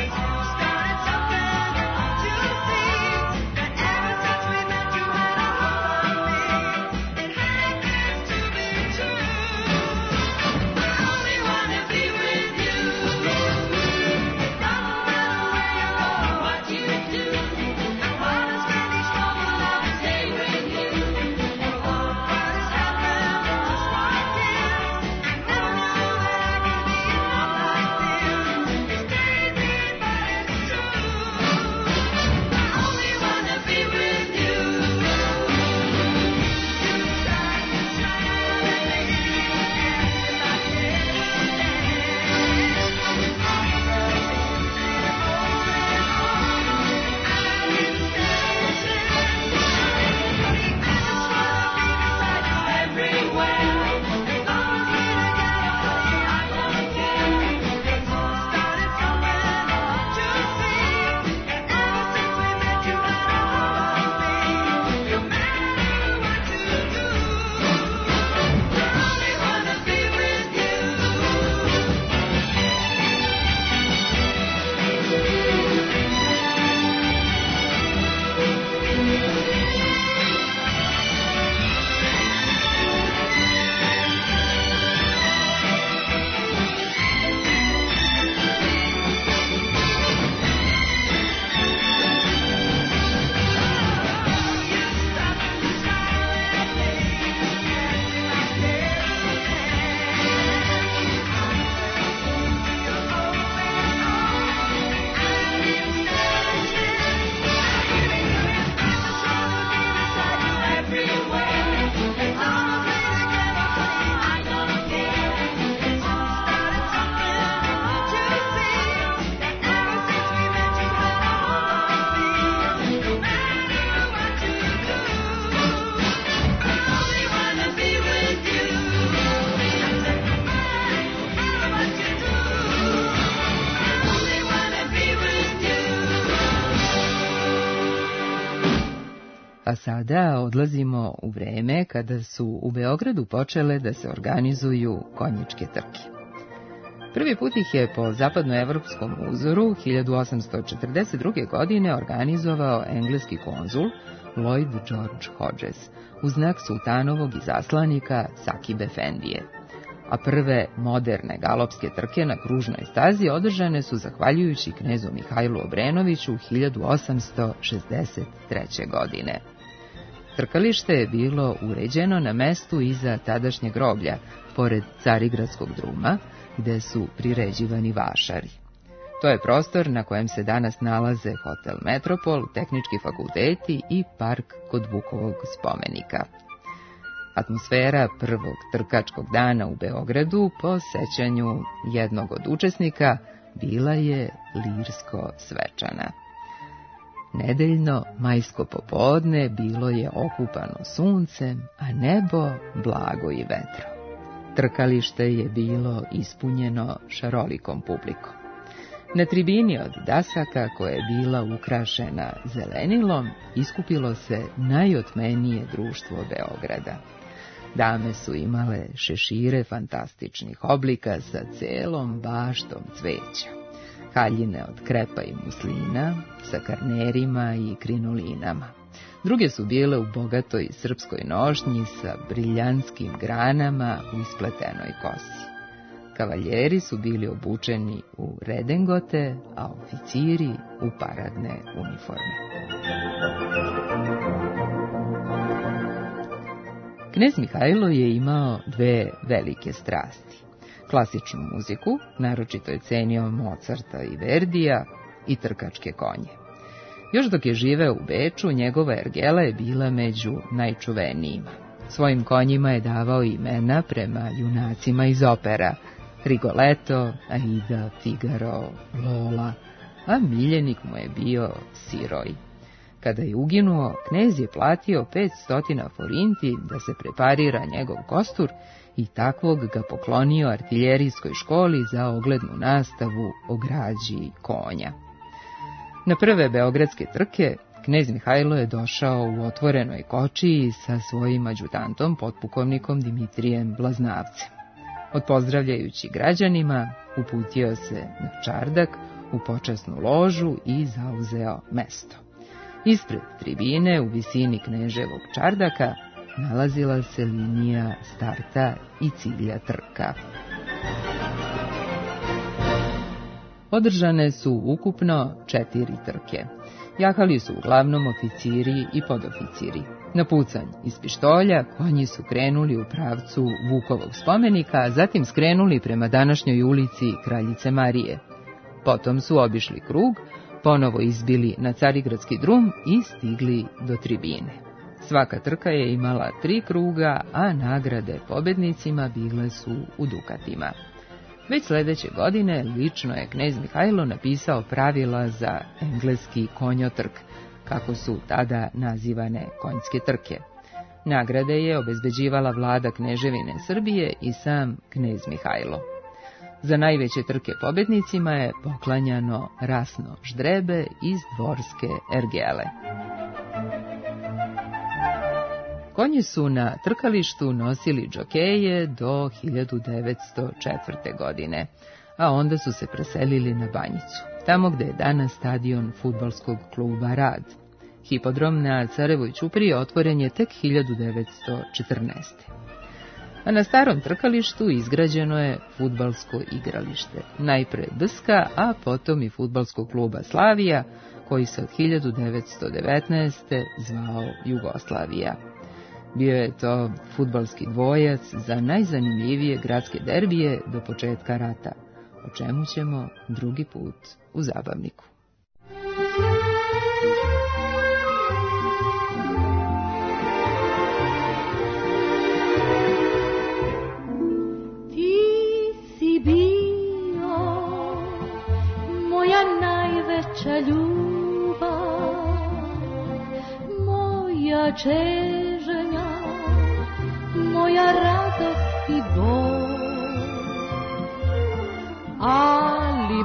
A sada odlazimo u vreme kada su u Beogradu počele da se organizuju konjičke trke. Prvi put ih je po zapadnoevropskom uzoru 1842. godine organizovao engleski konzul Lloyd George Hodges u znak sultanovog izaslanika Sakib Efendije. A prve moderne galopske trke na kružnoj stazi održane su zahvaljujući knezu Mihajlu Obrenoviću 1863. godine. Trkalište je bilo uređeno na mestu iza tadašnjeg groblja, pored Carigradskog druma, gde su priređivani vašari. To je prostor na kojem se danas nalaze hotel Metropol, tehnički fakulteti i park kod Vukovog spomenika. Atmosfera prvog trkačkog dana u Beogradu, po sećanju jednog od učesnika, bila je lirsko svečana. Nedeljno majsko popodne bilo je okupano suncem, a nebo blago i vetro. Trkalište je bilo ispunjeno šarolikom publikom. Na tribini od dasaka, koja je bila ukrašena zelenilom, iskupilo se najotmenije društvo Beograda. Dame su imale šešire fantastičnih oblika sa celom baštom cveća, haljine od krepa i muslina, sa karnerima i krinolinama. Druge su bile u bogatoj srpskoj nošnji sa briljantskim granama u ispletenoj kosi. Kavaljeri su bili obučeni u redengote, a oficiri u paradne uniforme. Knez Mihajlo je imao dve velike strasti. Klasičnu muziku, naročito je cenio Mozarta i Verdija, i trkačke konje. Još dok je živeo u Beču, njegova ergela je bila među najčuvenijima. Svojim konjima je davao imena prema junacima iz opera: Rigoletto, Aida, Figaro, Lola, a miljenik mu je bio Siroj. Kada je uginuo, knez je platio 500 forinti da se preparira njegov kostur i takvog ga poklonio artiljerijskoj školi za oglednu nastavu o građi konja. Na prve beogradske trke knez Mihajlo je došao u otvorenoj kočiji sa svojim adjutantom, potpukovnikom Dimitrijem Blaznavcem. Odpozdravljajući građanima, uputio se na čardak u počasnu ložu i zauzeo mesto. Ispred tribine, u visini kneževog čardaka, nalazila se linija starta i cilja trka. Održane su ukupno 4 trke. Jahali su uglavnom oficiri i podoficiri. Na pucanj iz pištolja konji su krenuli u pravcu Vukovog spomenika, a zatim skrenuli prema današnjoj ulici Kraljice Marije. Potom su obišli krug, ponovo izbili na Carigradski drum i stigli do tribine. Svaka trka je imala 3 kruga, a nagrade pobednicima bile su u dukatima. Već sledeće godine lično je knez Mihajlo napisao pravila za engleski konjotrk, kako su tada nazivane konjske trke. Nagrade je obezbeđivala vlada Kneževine Srbije i sam knez Mihajlo. Za najveće trke pobednicima je poklanjano rasno ždrebe iz dvorske ergele. Konji su na trkalištu nosili džokeje do 1904. godine, a onda su se preselili na Banjicu, tamo gde je danas stadion fudbalskog kluba Rad. Hipodrom na Carevoj ćupriji otvoren je tek 1914. A na starom trkalištu izgrađeno je fudbalsko igralište, najpre Dska, a potom i fudbalskog kluba Slavija, koji se od 1919. zvao Jugoslavija. Bio je to fudbalski dvojac za najzanimljivije gradske derbije do početka rata, o čemu ćemo drugi put u Zabavniku. Ti si bio moja najveća ljubav, moja čežnja, moja radost i bol, ali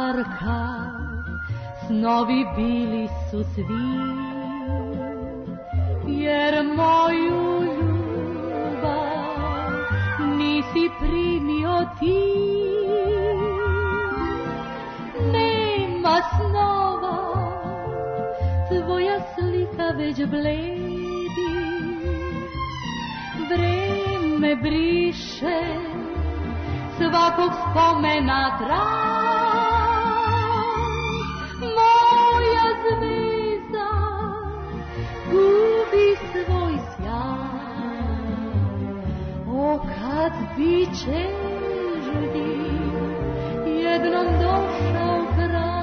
Varka, snovi bili su svi, jer moju ljubav nisi primio ti. Nema snova, tvoja slika već bledi, vreme briše svakog spomena trag. Moja zvezda gubi svoj sjaj, o kad bi čežni jednom došao kraj.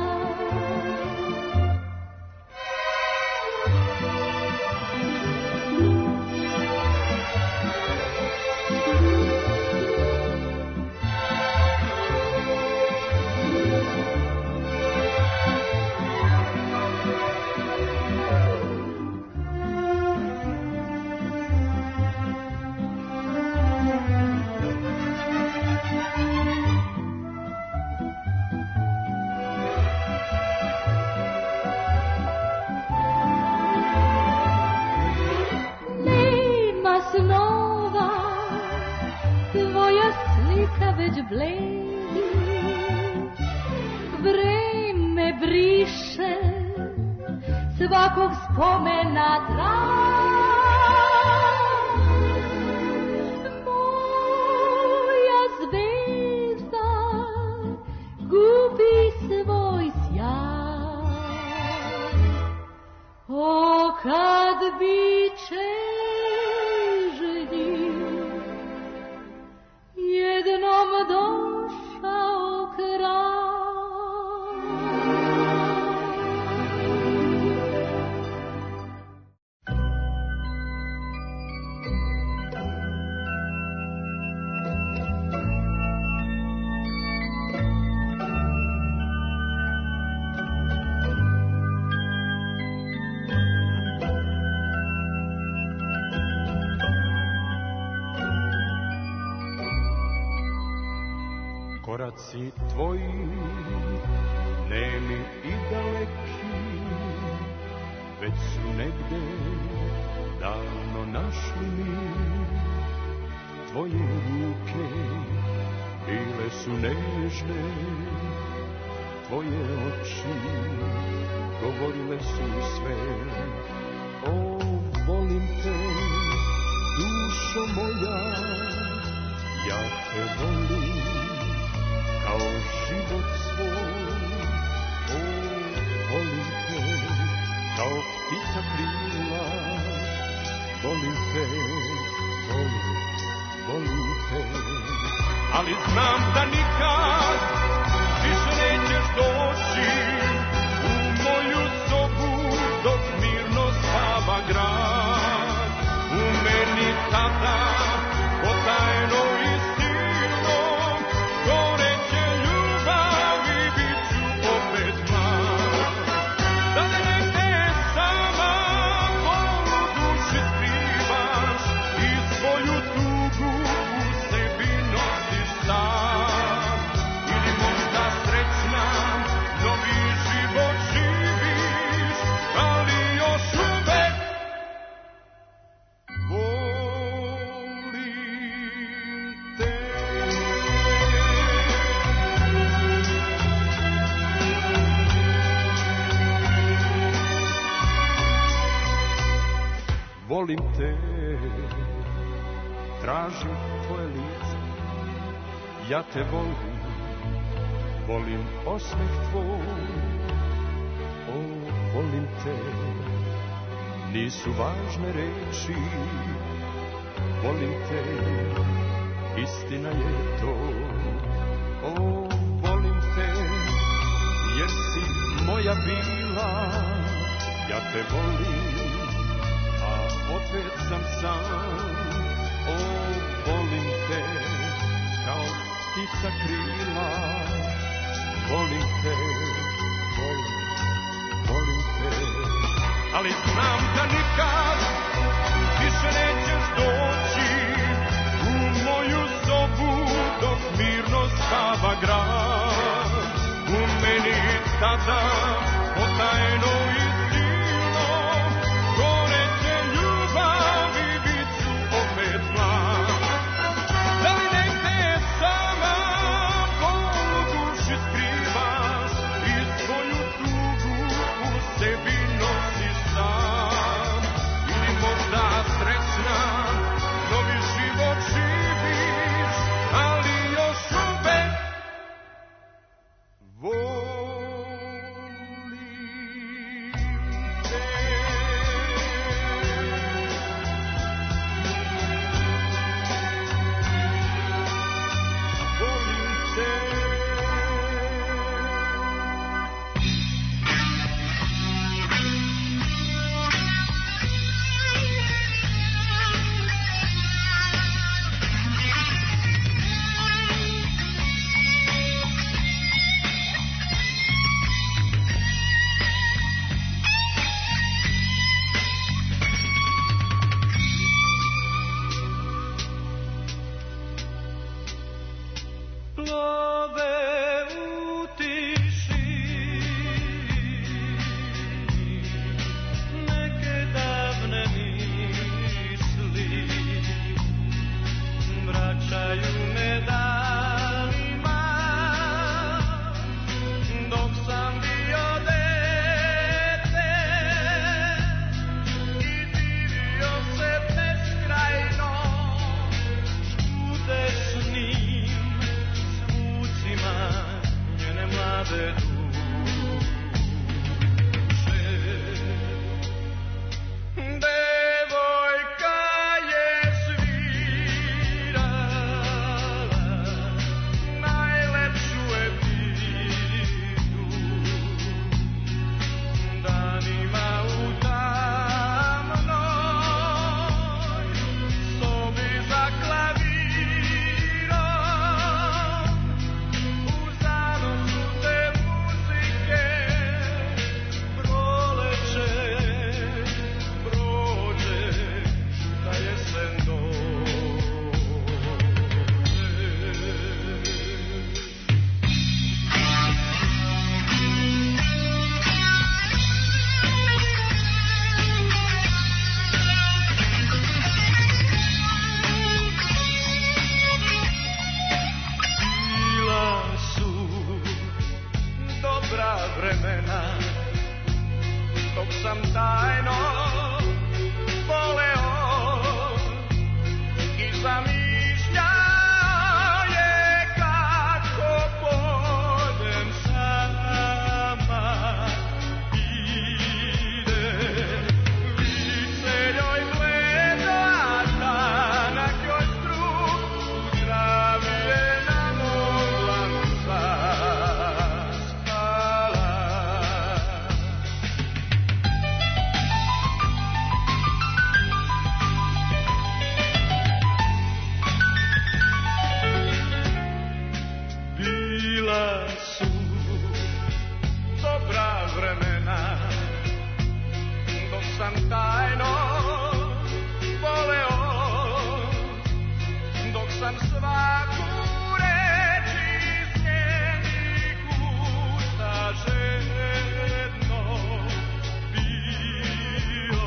Već bledi, vreme briše svakog spomena trag. Moja zvezda gubi svoj sjaj, o kad bi jednom došao kraj. Koraci tvoji, nemi i daleki, već su negde davno našli mi. Tvoje ruke bile su nežne, tvoje oči govorile su sve. O, volim te, dušo moja, ja te volim kao život svoj. O, volim te kao ptica krila, volim te, volim te. Ali znam da nikad više nećeš doći u moju sobu dok mirno spava grad. U meni tada potajno i silno goreće ljubavi bit ću opet mlad. Da ne negde sama bol u duši skrivaš i svoju tugu u sebi nosiš sam. Ili možda srećna novi život živiš, ali još uvek volim te, tražim tvoje lice, ja te volim, volim osmeh tvoj. O, volim te, nisu važne reči, volim te, istina je to. O, volim te, jer si moja bila, ja te volim, opet sam sam. O, volim te kao ptica krila, volim te, volim te. Ali znam da nikad više nećeš doći u moju sobu dok mirno spava grad. U meni tada potajno i silno goreće ljubavi plove u tiši neke davne misli, vraćaju me danima dok sam bio dete i divio se beskrajno čudesnim zvucima njene mlade duše. Devojka je svirala najlepšu epidu, danima u tamnoj sobi za klavirom, u zanosu te muzike proleće prođe da jesen dođe. Bila su dobra vremena dok sam tajno voleo i zamišljao je kako pođem sama ide lice joj bledo, a tanak joj struk u travi je na mom dlanu zaspala. Bila su dobra vremena dok sam tajno voleo, dok sam svaku reč iz njenih usta žedno bio.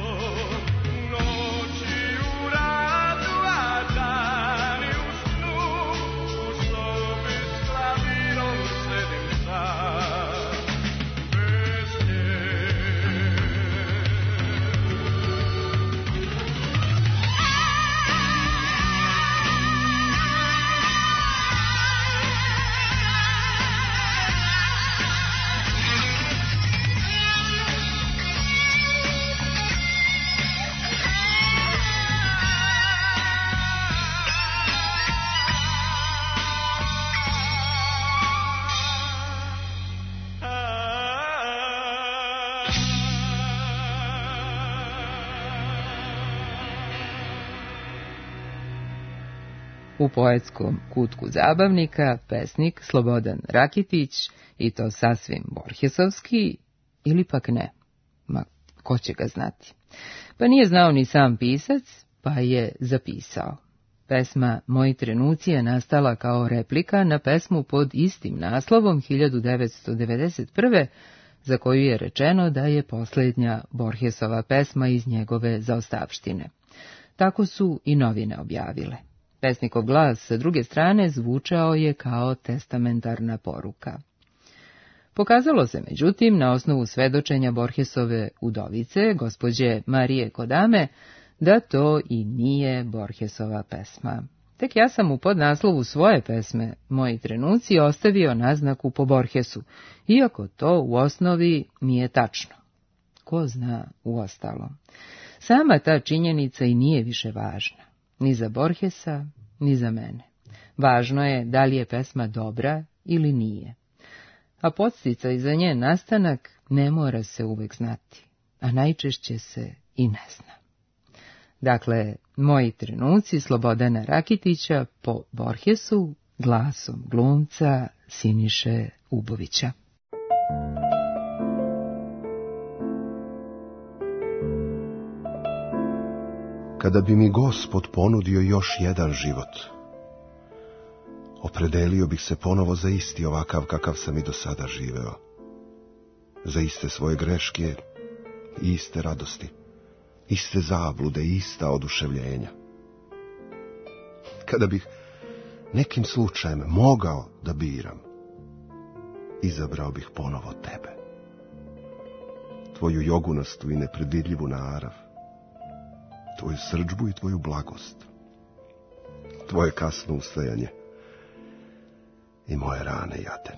Noći u radu, a dani u snu, u sobi s klavirom sedim sam bez nje. U poetskom kutku zabavnika pesnik Slobodan Rakitić, i to sasvim Borgesovski, ili pak ne. Ma, ko će ga znati? Pa nije znao ni sam pisac, pa je zapisao. Pesma Moji trenuci je nastala kao replika na pesmu pod istim naslovom 1991. za koju je rečeno da je posljednja Borgesova pesma iz njegove zaostavštine. Tako su i novine objavile. Pesnikov glas sa druge strane zvučao je kao testamentarna poruka. Pokazalo se, međutim, na osnovu svedočenja Borgesove udovice, gospođe Marije Kodame, da to i nije Borgesova pesma. Tek ja sam u podnaslovu svoje pesme Moji trenuci ostavio naznaku po Borgesu, iako to u osnovi nije tačno. Ko zna uostalom. Sama ta činjenica i nije više važna. Ni za Borgesa, ni za mene. Važno je da li je pesma dobra ili nije. A podsticaj za njen nastanak ne mora se uvek znati, a najčešće se i ne zna. Dakle, Moji trenuci Slobodana Rakitića po Borgesu, glasom glumca Siniše Ubovića. Kada bi mi Gospod ponudio još jedan život, Opredelio bih se ponovo za isti ovakav kakav sam i do sada živeo. Za iste svoje greške i iste radosti, iste zablude i ista oduševljenja. Kada bih nekim slučajem mogao da biram, izabrao bih ponovo tebe. Tvoju jogunastu i nepredvidljivu narav, tvoju srdžbu i tvoju blagost, tvoje kasno ustajanje i moje rane jade.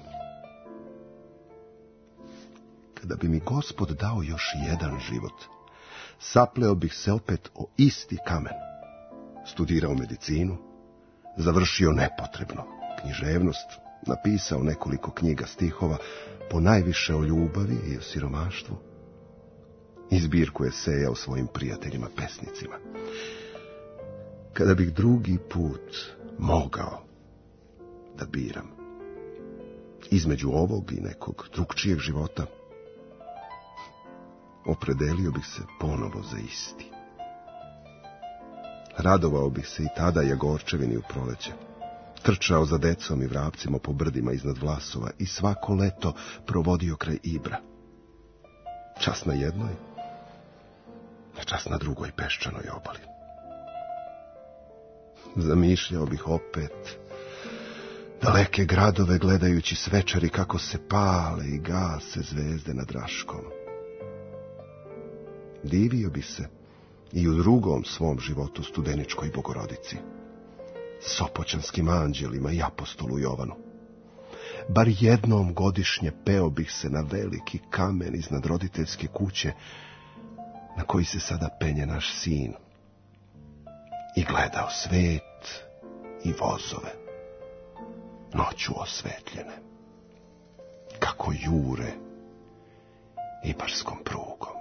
Kada bi mi Gospod dao još jedan život, sapleo bih se opet o isti kamen, studirao medicinu, završio nepotrebno književnost, napisao nekoliko knjiga stihova, ponajviše o ljubavi i o siromaštvu, i zbirku eseja o svojim prijateljima pesnicima. Kada bih drugi put mogao da biram između ovog i nekog drugčijeg života, opredelio bih se ponovo za isti. Radovao bih se i tada Jagorčevini u proleće, trčao za decom i vrapcima po brdima iznad Vlasova i svako leto provodio kraj Ibra. Čas na jednoj, čas na drugoj peščanoj obali. Zamišljao bih opet daleke gradove gledajući svečari kako se pale i gase zvezde nad Raškom. Divio bi se i u drugom svom životu Studeničkoj Bogorodici, Sopoćanskim anđelima i apostolu Jovanu. Bar jednom godišnje peo bih se na veliki kamen iznad roditeljske kuće na koji se sada penje naš sin i gledao svet i vozove, noću osvetljene, kako jure ibarskom prugom.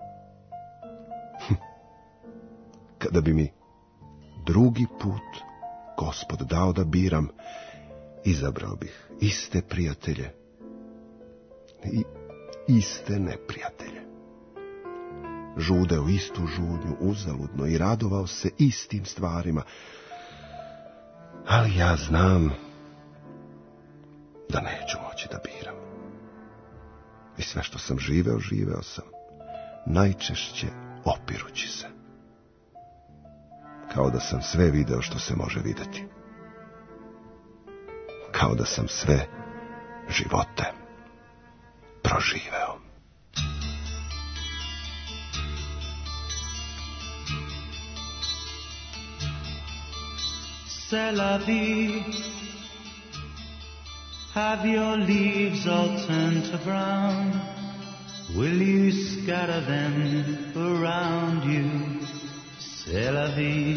Kada bi mi drugi put Gospod dao da biram, izabrao bih iste prijatelje i iste neprijatelje. Žudeo istu žudnju uzaludno i radovao se istim stvarima, ali ja znam da neću moći da biram. I sve što sam živeo, živeo sam najčešće opirući se. Kao da sam sve video što se može videti. Kao da sam sve živote proživeo. C'est la vie. Have your leaves all turned to brown? Will you scatter them around you? C'est la vie.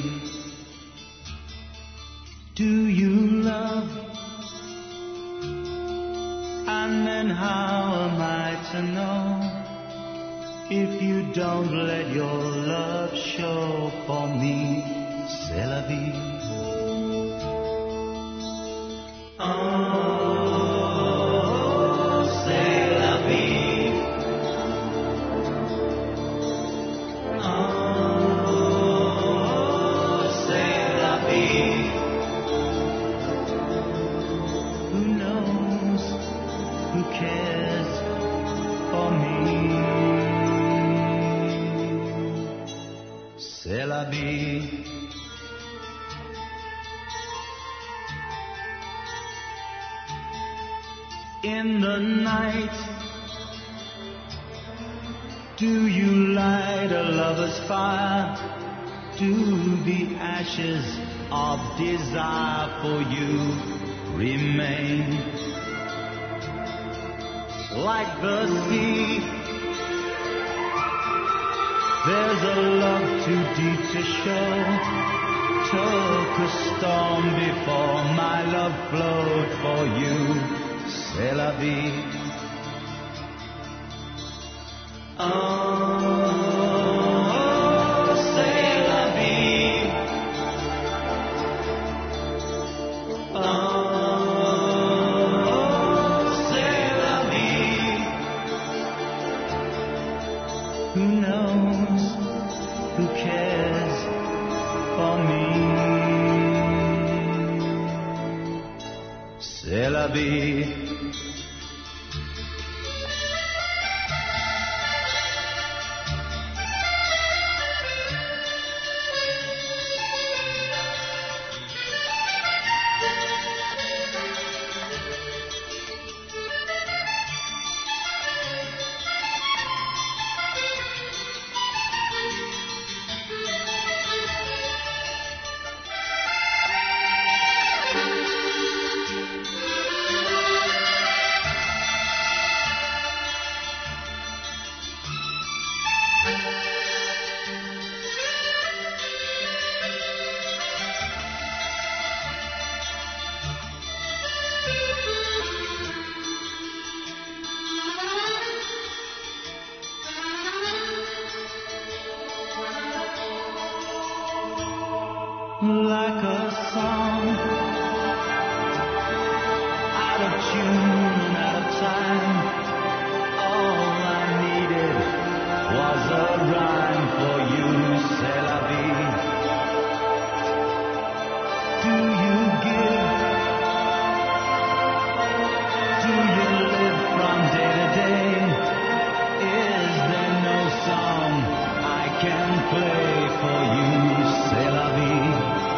Do you love? And then how am I to know if you don't let your love show for me? C'est la vie. Oh, c'est la vie. Oh, c'est la vie. Who knows? Who cares for me? C'est la vie. In the night, do you light a lover's fire? Do the ashes of desire for you remain? Like the sea, there's a love too deep to show. Took a storm before my love flowed for you. C'est la vie. Oh, c'est la vie. Oh, c'est la vie. Who knows? Who cares for me? c'est la vie. Like a song, out of tune, out of time. All I needed was a rhyme for you, c'est la vie. Do you give? Do you live from day to day? Is there no song I can play for you, c'est la vie?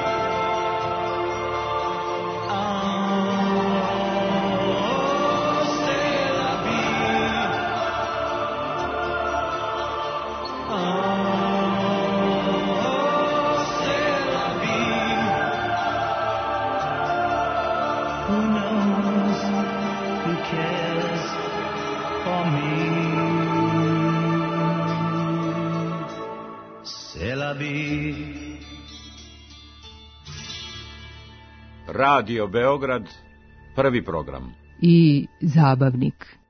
Radio Beograd, prvi program. I zabavnik.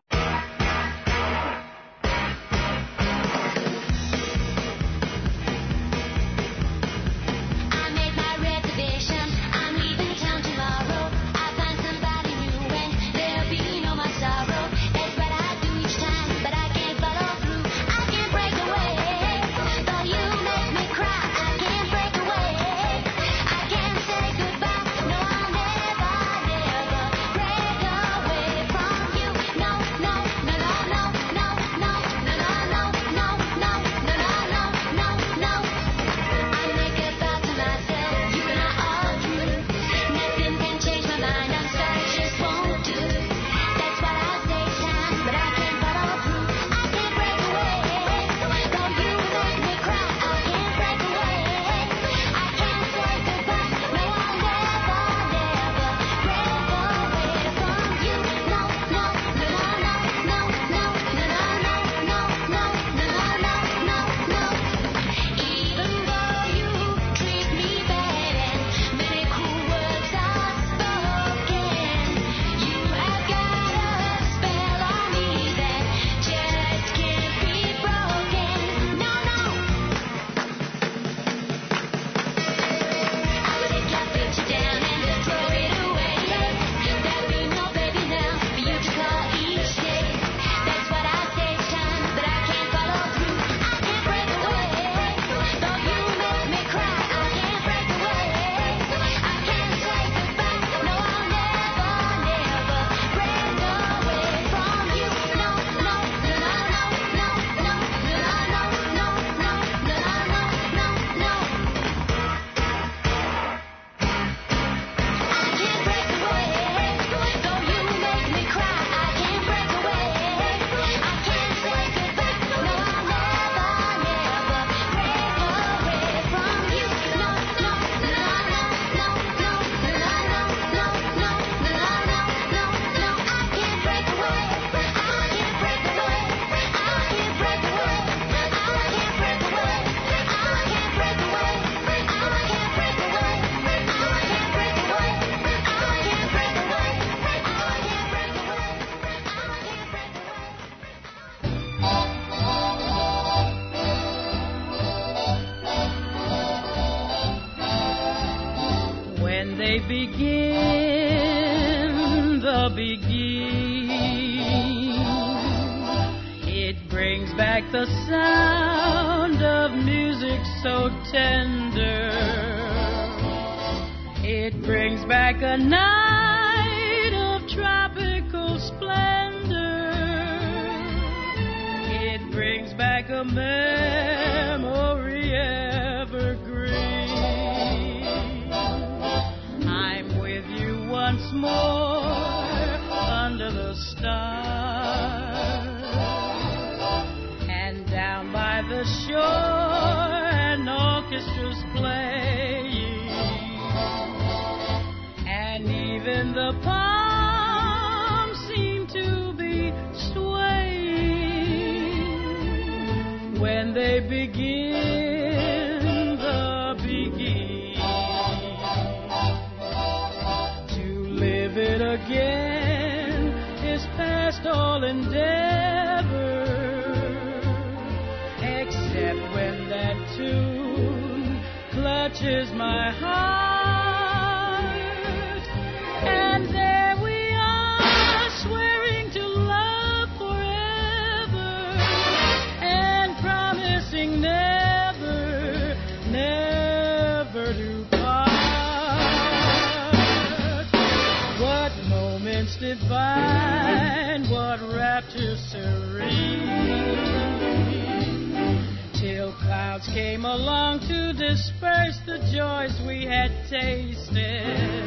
begin the beginning. It brings back the sound of music so tender. It brings back a night of like a memory evergreen. I'm with you once more under the stars, and down by the shore an orchestra's playing, and even the palms seem to be swaying when they begin the beginning. To live it again is past all endeavor, except when that tune clutches my heart, and there we are, swearing to love forever, and promising never, never to part. What moments divine, what rapture serene, till clouds came along to disperse the joys we had tasted.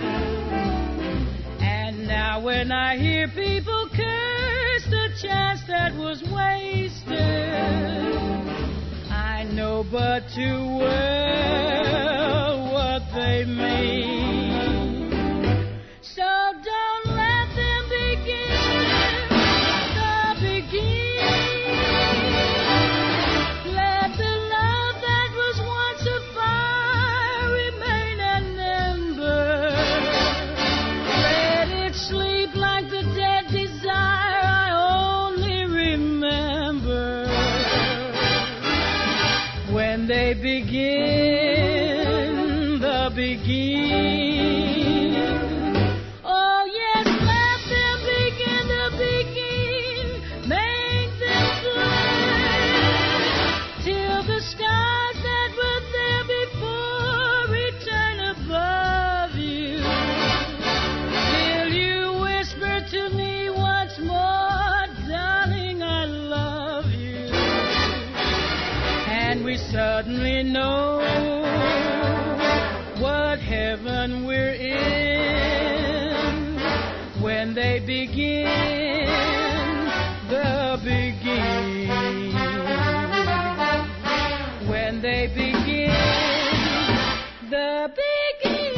And now when I hear people curse the chance that was wasted, I know but too well what they mean. So don't let them begin the beginning. Let the love that was once a fire remain an ember. Let it sleep like the dead desire I only remember. When they begin the beginning. Oh yes, let them begin the begin. Make them flame till the stars that were there before return above you. Till you whisper to me once more, darling, I love you. And we suddenly know what heaven we're in when they begin the beginning. When they begin the beginning.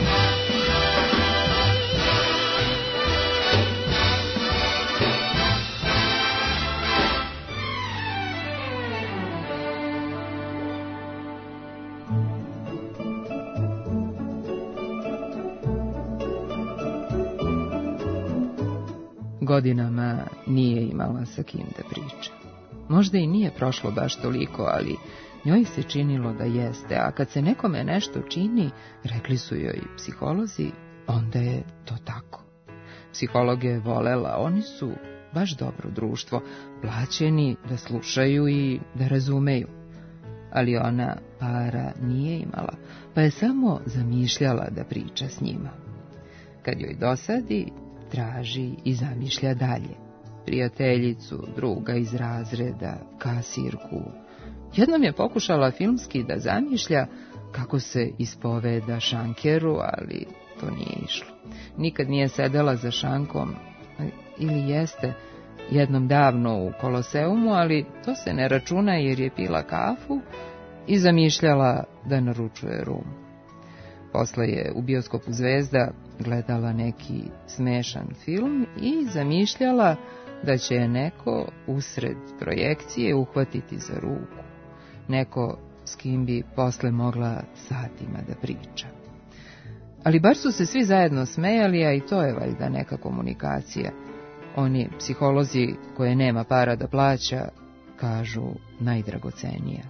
Godinama nije imala sa kim da priča. Možda i nije prošlo baš toliko, ali njoj se činilo da jeste, a kad se nekome nešto čini, rekli su joj psiholozi, onda je to tako. Psihologe je volela, oni su baš dobro društvo, plaćeni da slušaju i da razumeju. Ali ona para nije imala, pa je samo zamišljala da priča s njima. Kad joj dosadi, traži i zamišlja dalje. Prijateljicu, druga iz razreda, kasirku. Jednom je pokušala filmski da zamišlja kako se ispoveda šankeru, ali to nije išlo. Nikad nije sedela za šankom, ili jeste jednom davno u Koloseumu, ali to se ne računa jer je pila kafu i zamišljala da naručuje rum. Posle je u bioskopu Zvezda gledala neki smešan film i zamišljala da će je neko usred projekcije uhvatiti za ruku. Neko s kim bi posle mogla satima da priča. Ali baš su se svi zajedno smejali, a i to je valjda neka komunikacija. Oni psiholozi koje nema para da plaća, kažu najdragocenija.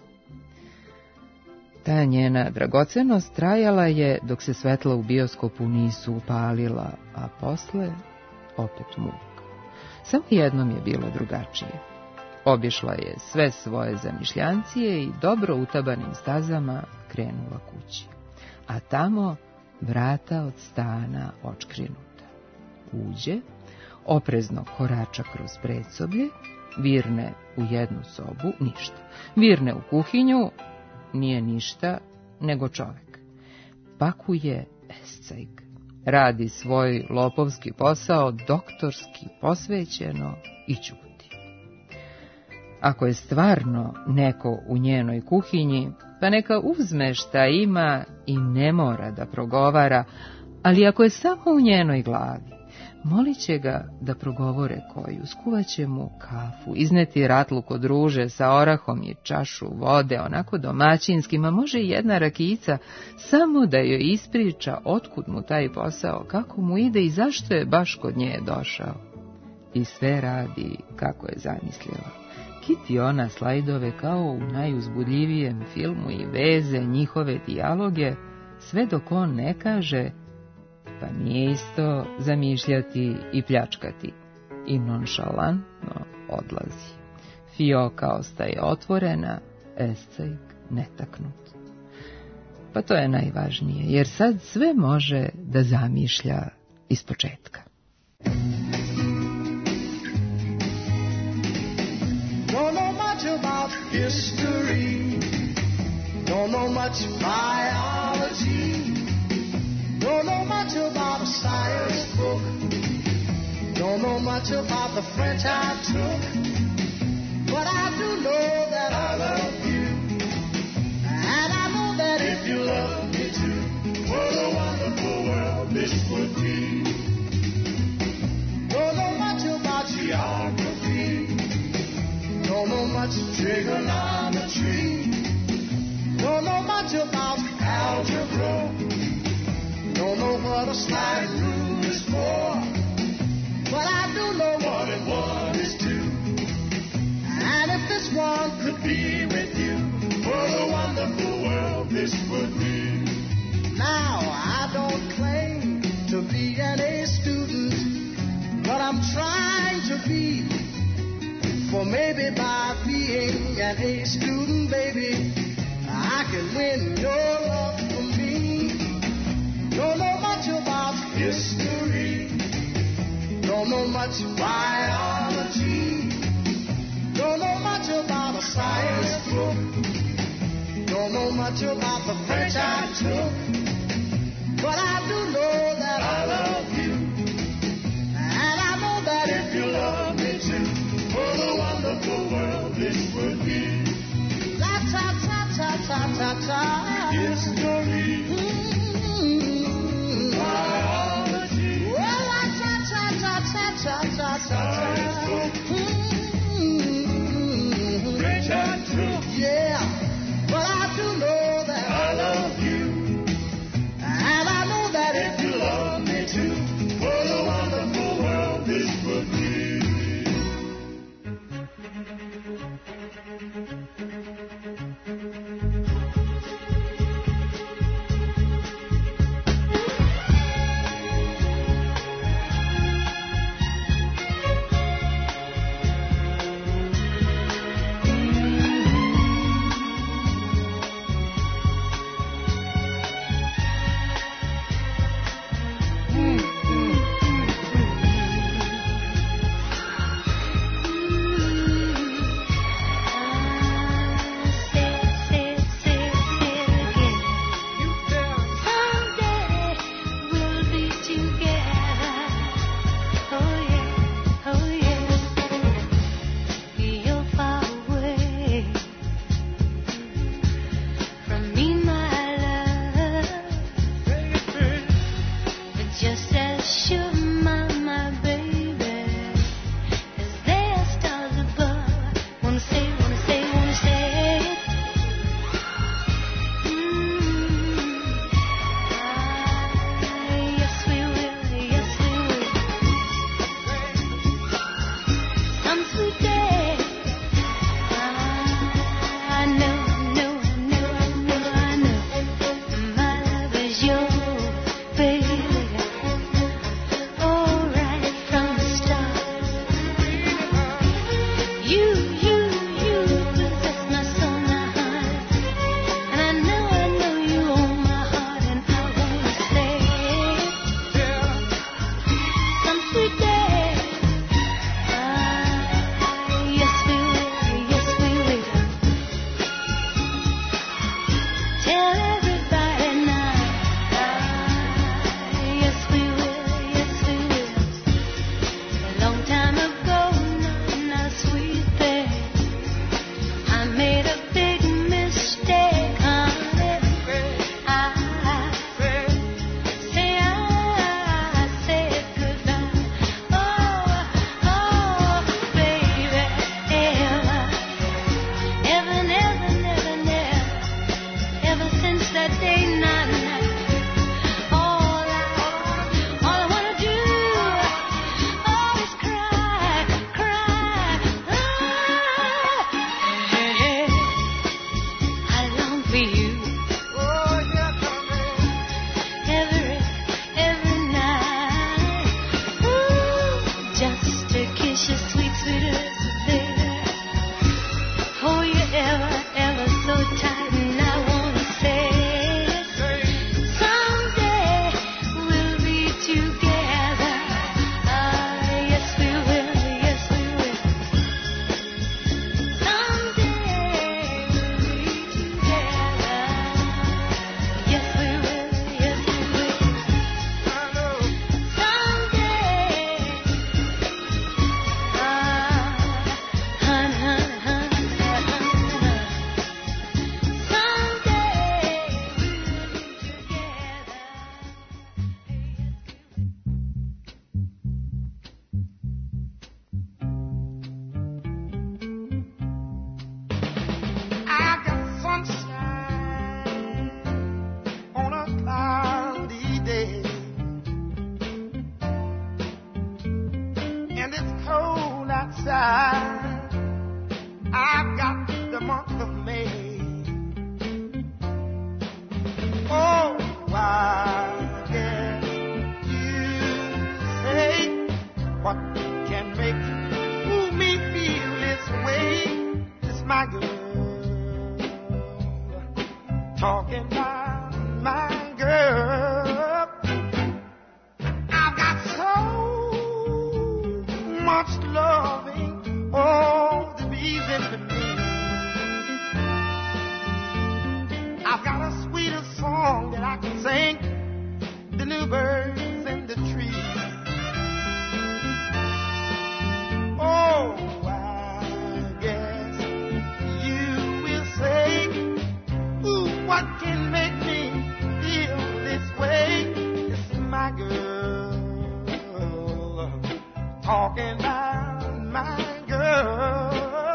Ta njena dragocenost trajala je dok se svetla u bioskopu nisu upalila, a posle opet muk. Samo jednom je bilo drugačije. Obišla je sve svoje zamišljancije i dobro utabanim stazama krenula kući. A tamo vrata od stana očkrinuta. Uđe, oprezno korača kroz predsoblje, virne u jednu sobu, ništa. Virne u kuhinju, nije ništa, nego čovek. Pakuje escajg, radi svoj lopovski posao, doktorski, posvećeno i ćuti. Ako je stvarno neko u njenoj kuhinji, pa neka uzme šta ima i ne mora da progovara, ali ako je samo u njenoj glavi, molit će ga da progovore koju, skuvaće mu kafu, izneti ratluk od ruže sa orahom i čašu vode, onako domaćinskima, može i jedna rakijica, samo da joj ispriča otkud mu taj posao, kako mu ide i zašto je baš kod nje došao. I sve radi kako je zamislila. Kiti ona slajdove kao u najuzbudljivijem filmu i veze njihove dijaloge, sve dok on ne kaže, pa nije isto zamišljati i pljačkati. I nonšalantno odlazi. Fioka ostaje otvorena, escajg netaknut. Pa to je najvažnije, jer sad sve može da zamišlja ispočetka. Don't know much about history, don't know much biology, don't know much about a science book, don't know much about the French I took, but I do know that I love you, and I know that if you love me too, what a wonderful world this would be. Don't know much about geography, don't know much trigonometry, don't know much about algebra, don't know what a slide rule is for, but I do know 1 and 1 is 2. And if this one could be with you, what a wonderful world this would be. Now, I don't claim to be an A student, but I'm trying to be. For maybe by being an A student, baby, I can win your love from me. Don't know much about history, don't know much biology, don't know much about a science book, don't know much about the French I took, but I do know that I love you, and I know that if you love me too, what a wonderful world this would be. La ta ta ta ta ta ta. History. Biology. Well, la ta ta ta ta ta ta ta. French and true. Yeah, but I do know that I love you, and I know that if you love me too, what a wonderful world this would be. just to kiss your sweet, sweet lips, baby. Hold you ever, ever so tight, and I wanna say, someday we'll be together. Yes we will, yes we will. Someday we'll be together. Yes we will, yes we will. I got sunshine on a cloudy day, and it's cold outside. I've got the month of May. Oh, I guess you say, what can make me feel this way? It's my girl talking about my girl. I've got so much loving, oh, the reason for me. I've got a sweeter song that I can sing, the new birds in the trees. Oh, I guess you will say, ooh, what can make me feel this way? This is my girl talking about my girl.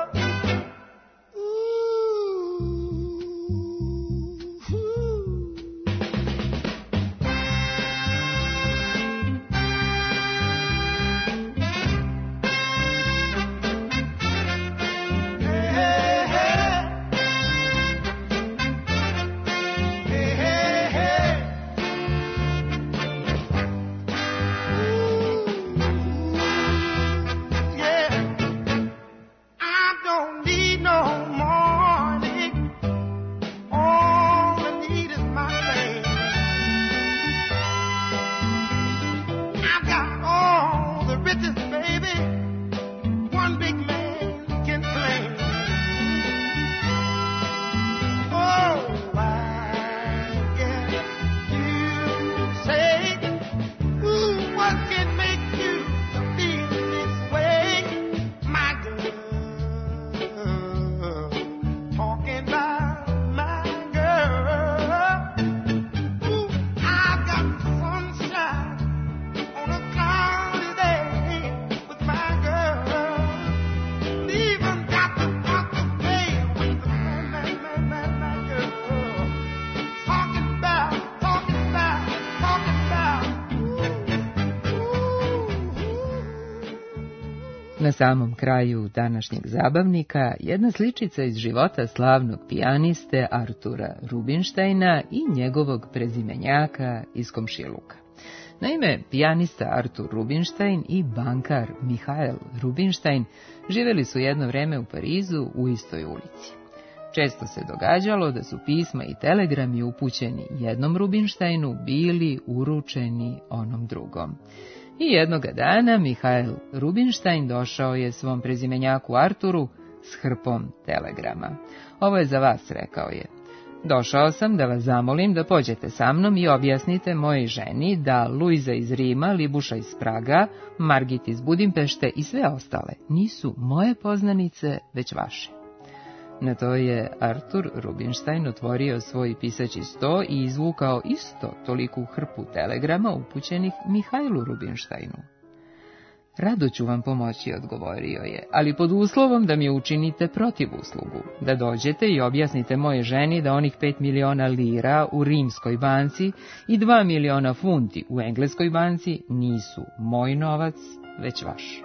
Na samom kraju današnjeg zabavnika jedna sličica iz života slavnog pijaniste Artura Rubinštajna i njegovog prezimenjaka iz komšiluka. Naime, pijanista Artur Rubinštajn i bankar Mihael Rubinštajn živjeli su jedno vreme u Parizu u istoj ulici. Često se događalo da su pisma i telegrami upućeni jednom Rubinštajnu bili uručeni onom drugom. I jednoga dana Mihael Rubinštajn došao je svom prezimenjaku Arturu s hrpom telegrama. Ovo je za vas, rekao je. Došao sam da vas zamolim da pođete sa mnom i objasnite mojoj ženi da Luiza iz Rima, Libuša iz Praga, Margit iz Budimpešte i sve ostale nisu moje poznanice, već vaše. Na to je Artur Rubinštajn otvorio svoj pisaći sto i izvukao isto toliku hrpu telegrama upućenih Mihajlu Rubinštajnu. Rado ću vam pomoći, odgovorio je, ali pod uslovom da mi učinite protivuslugu, da dođete i objasnite moje ženi da onih 5 miliona lira u rimskoj banci i 2 miliona funti u engleskoj banci nisu moj novac, već vaš.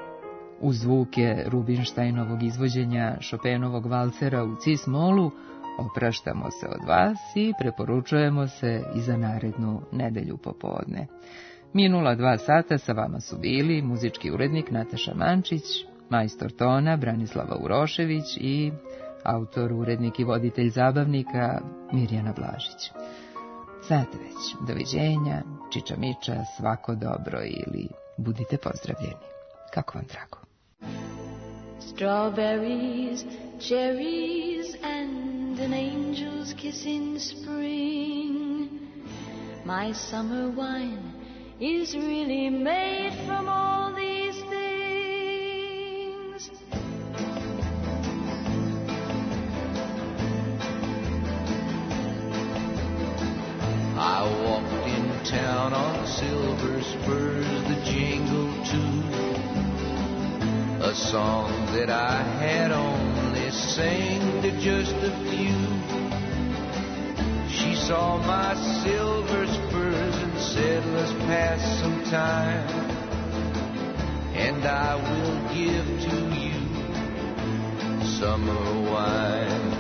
Uz zvuke Rubinštajnovog izvođenja Chopinovog valcera u cis-molu, opraštamo se od vas i preporučujemo se i za narednu nedelju popodne. Minula 2 sata sa vama su bili muzički urednik Nataša Mančić, majstor tona Branislava Urošević i autor, urednik i voditelj zabavnika Mirjana Blažić. Znate već, doviđenja, čiča miča, svako dobro ili budite pozdravljeni. Kako vam drago? Strawberries, cherries, and an angel's kiss in spring. My summer wine is really made from all these things. I walked in town on silver spurs that jingle too, a song that I had only sang to just a few. She saw my silver spurs and said, let's pass some time, and I will give to you summer wine.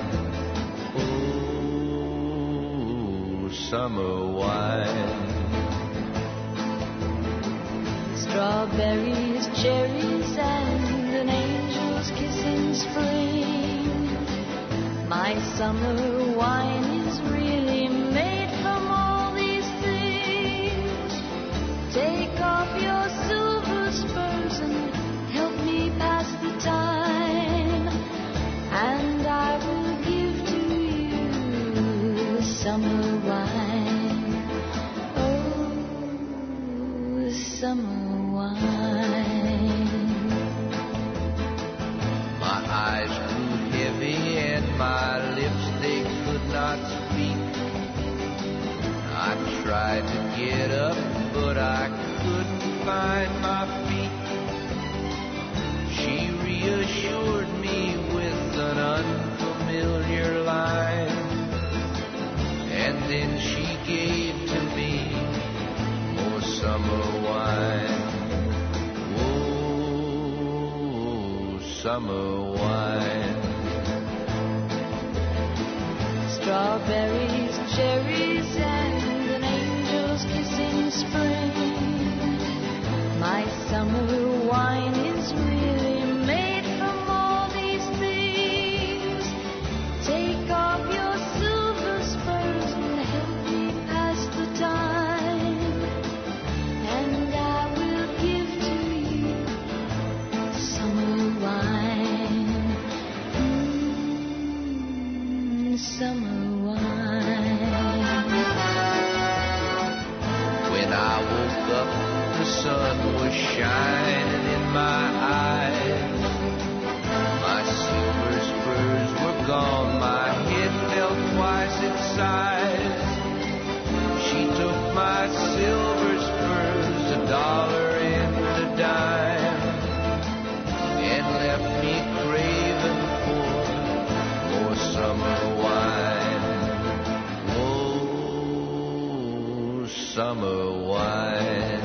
Oh, summer wine. Strawberries, cherries, and an angel's kiss in spring. My summer wine is really made from all these things. Take off your silver spurs and help me pass the time, and I will give to you summer wine. Oh, summer wine. My eyes grew heavy and my lips, they could not speak. I tried to get up, but I couldn't find my feet. She reassured me with an unfamiliar line, and then she gave to me more summer wine. Summer wine. Strawberries, cherries, and an angel's kiss in spring. My summer wine is really made from all these things. Take off your silver spurs and help me pass the time, and I will give to you summer wine. Summer wine. When I woke up, the sun was shining in my eyes. My silver spurs were gone, my head felt twice its size. She took my silver spurs, $1 and a dime, and left me craving for more summer wine. Oh, summer wine.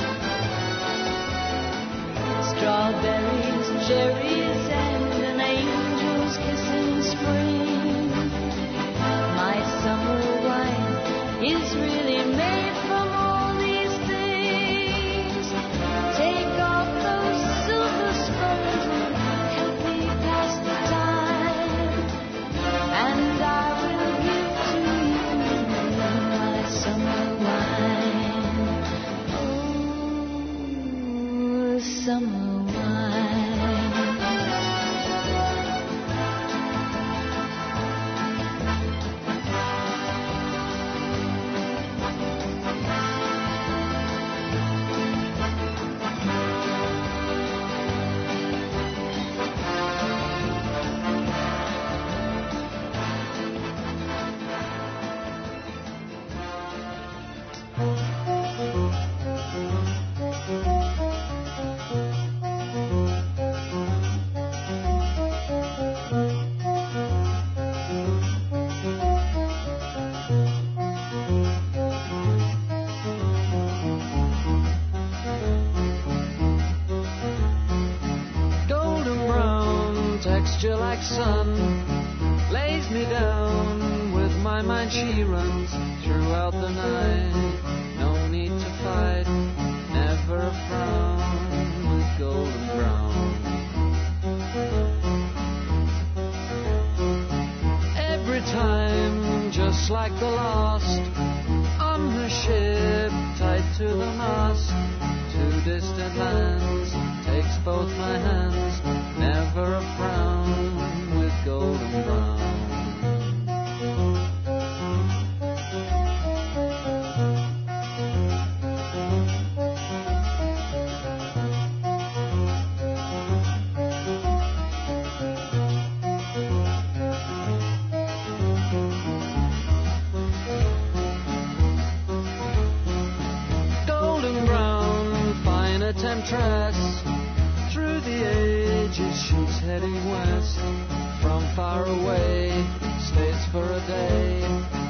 Strawberries, cherries, and an angel's kiss in spring. My summer wine is really made from all these things. Take off those silver spurs and help me pass the time, and I will give to you my summer wine. Oh, summer wine. Texture like sun, lays me down. With my mind she runs throughout the night. No need to fight, never a frown, with golden brown. Every time, just like the last, on her ship, tied to the mast, to distant lands, takes both my hands, never a frown, with golden brown. Temptress, through the ages she's heading west. From far away, stays for a day,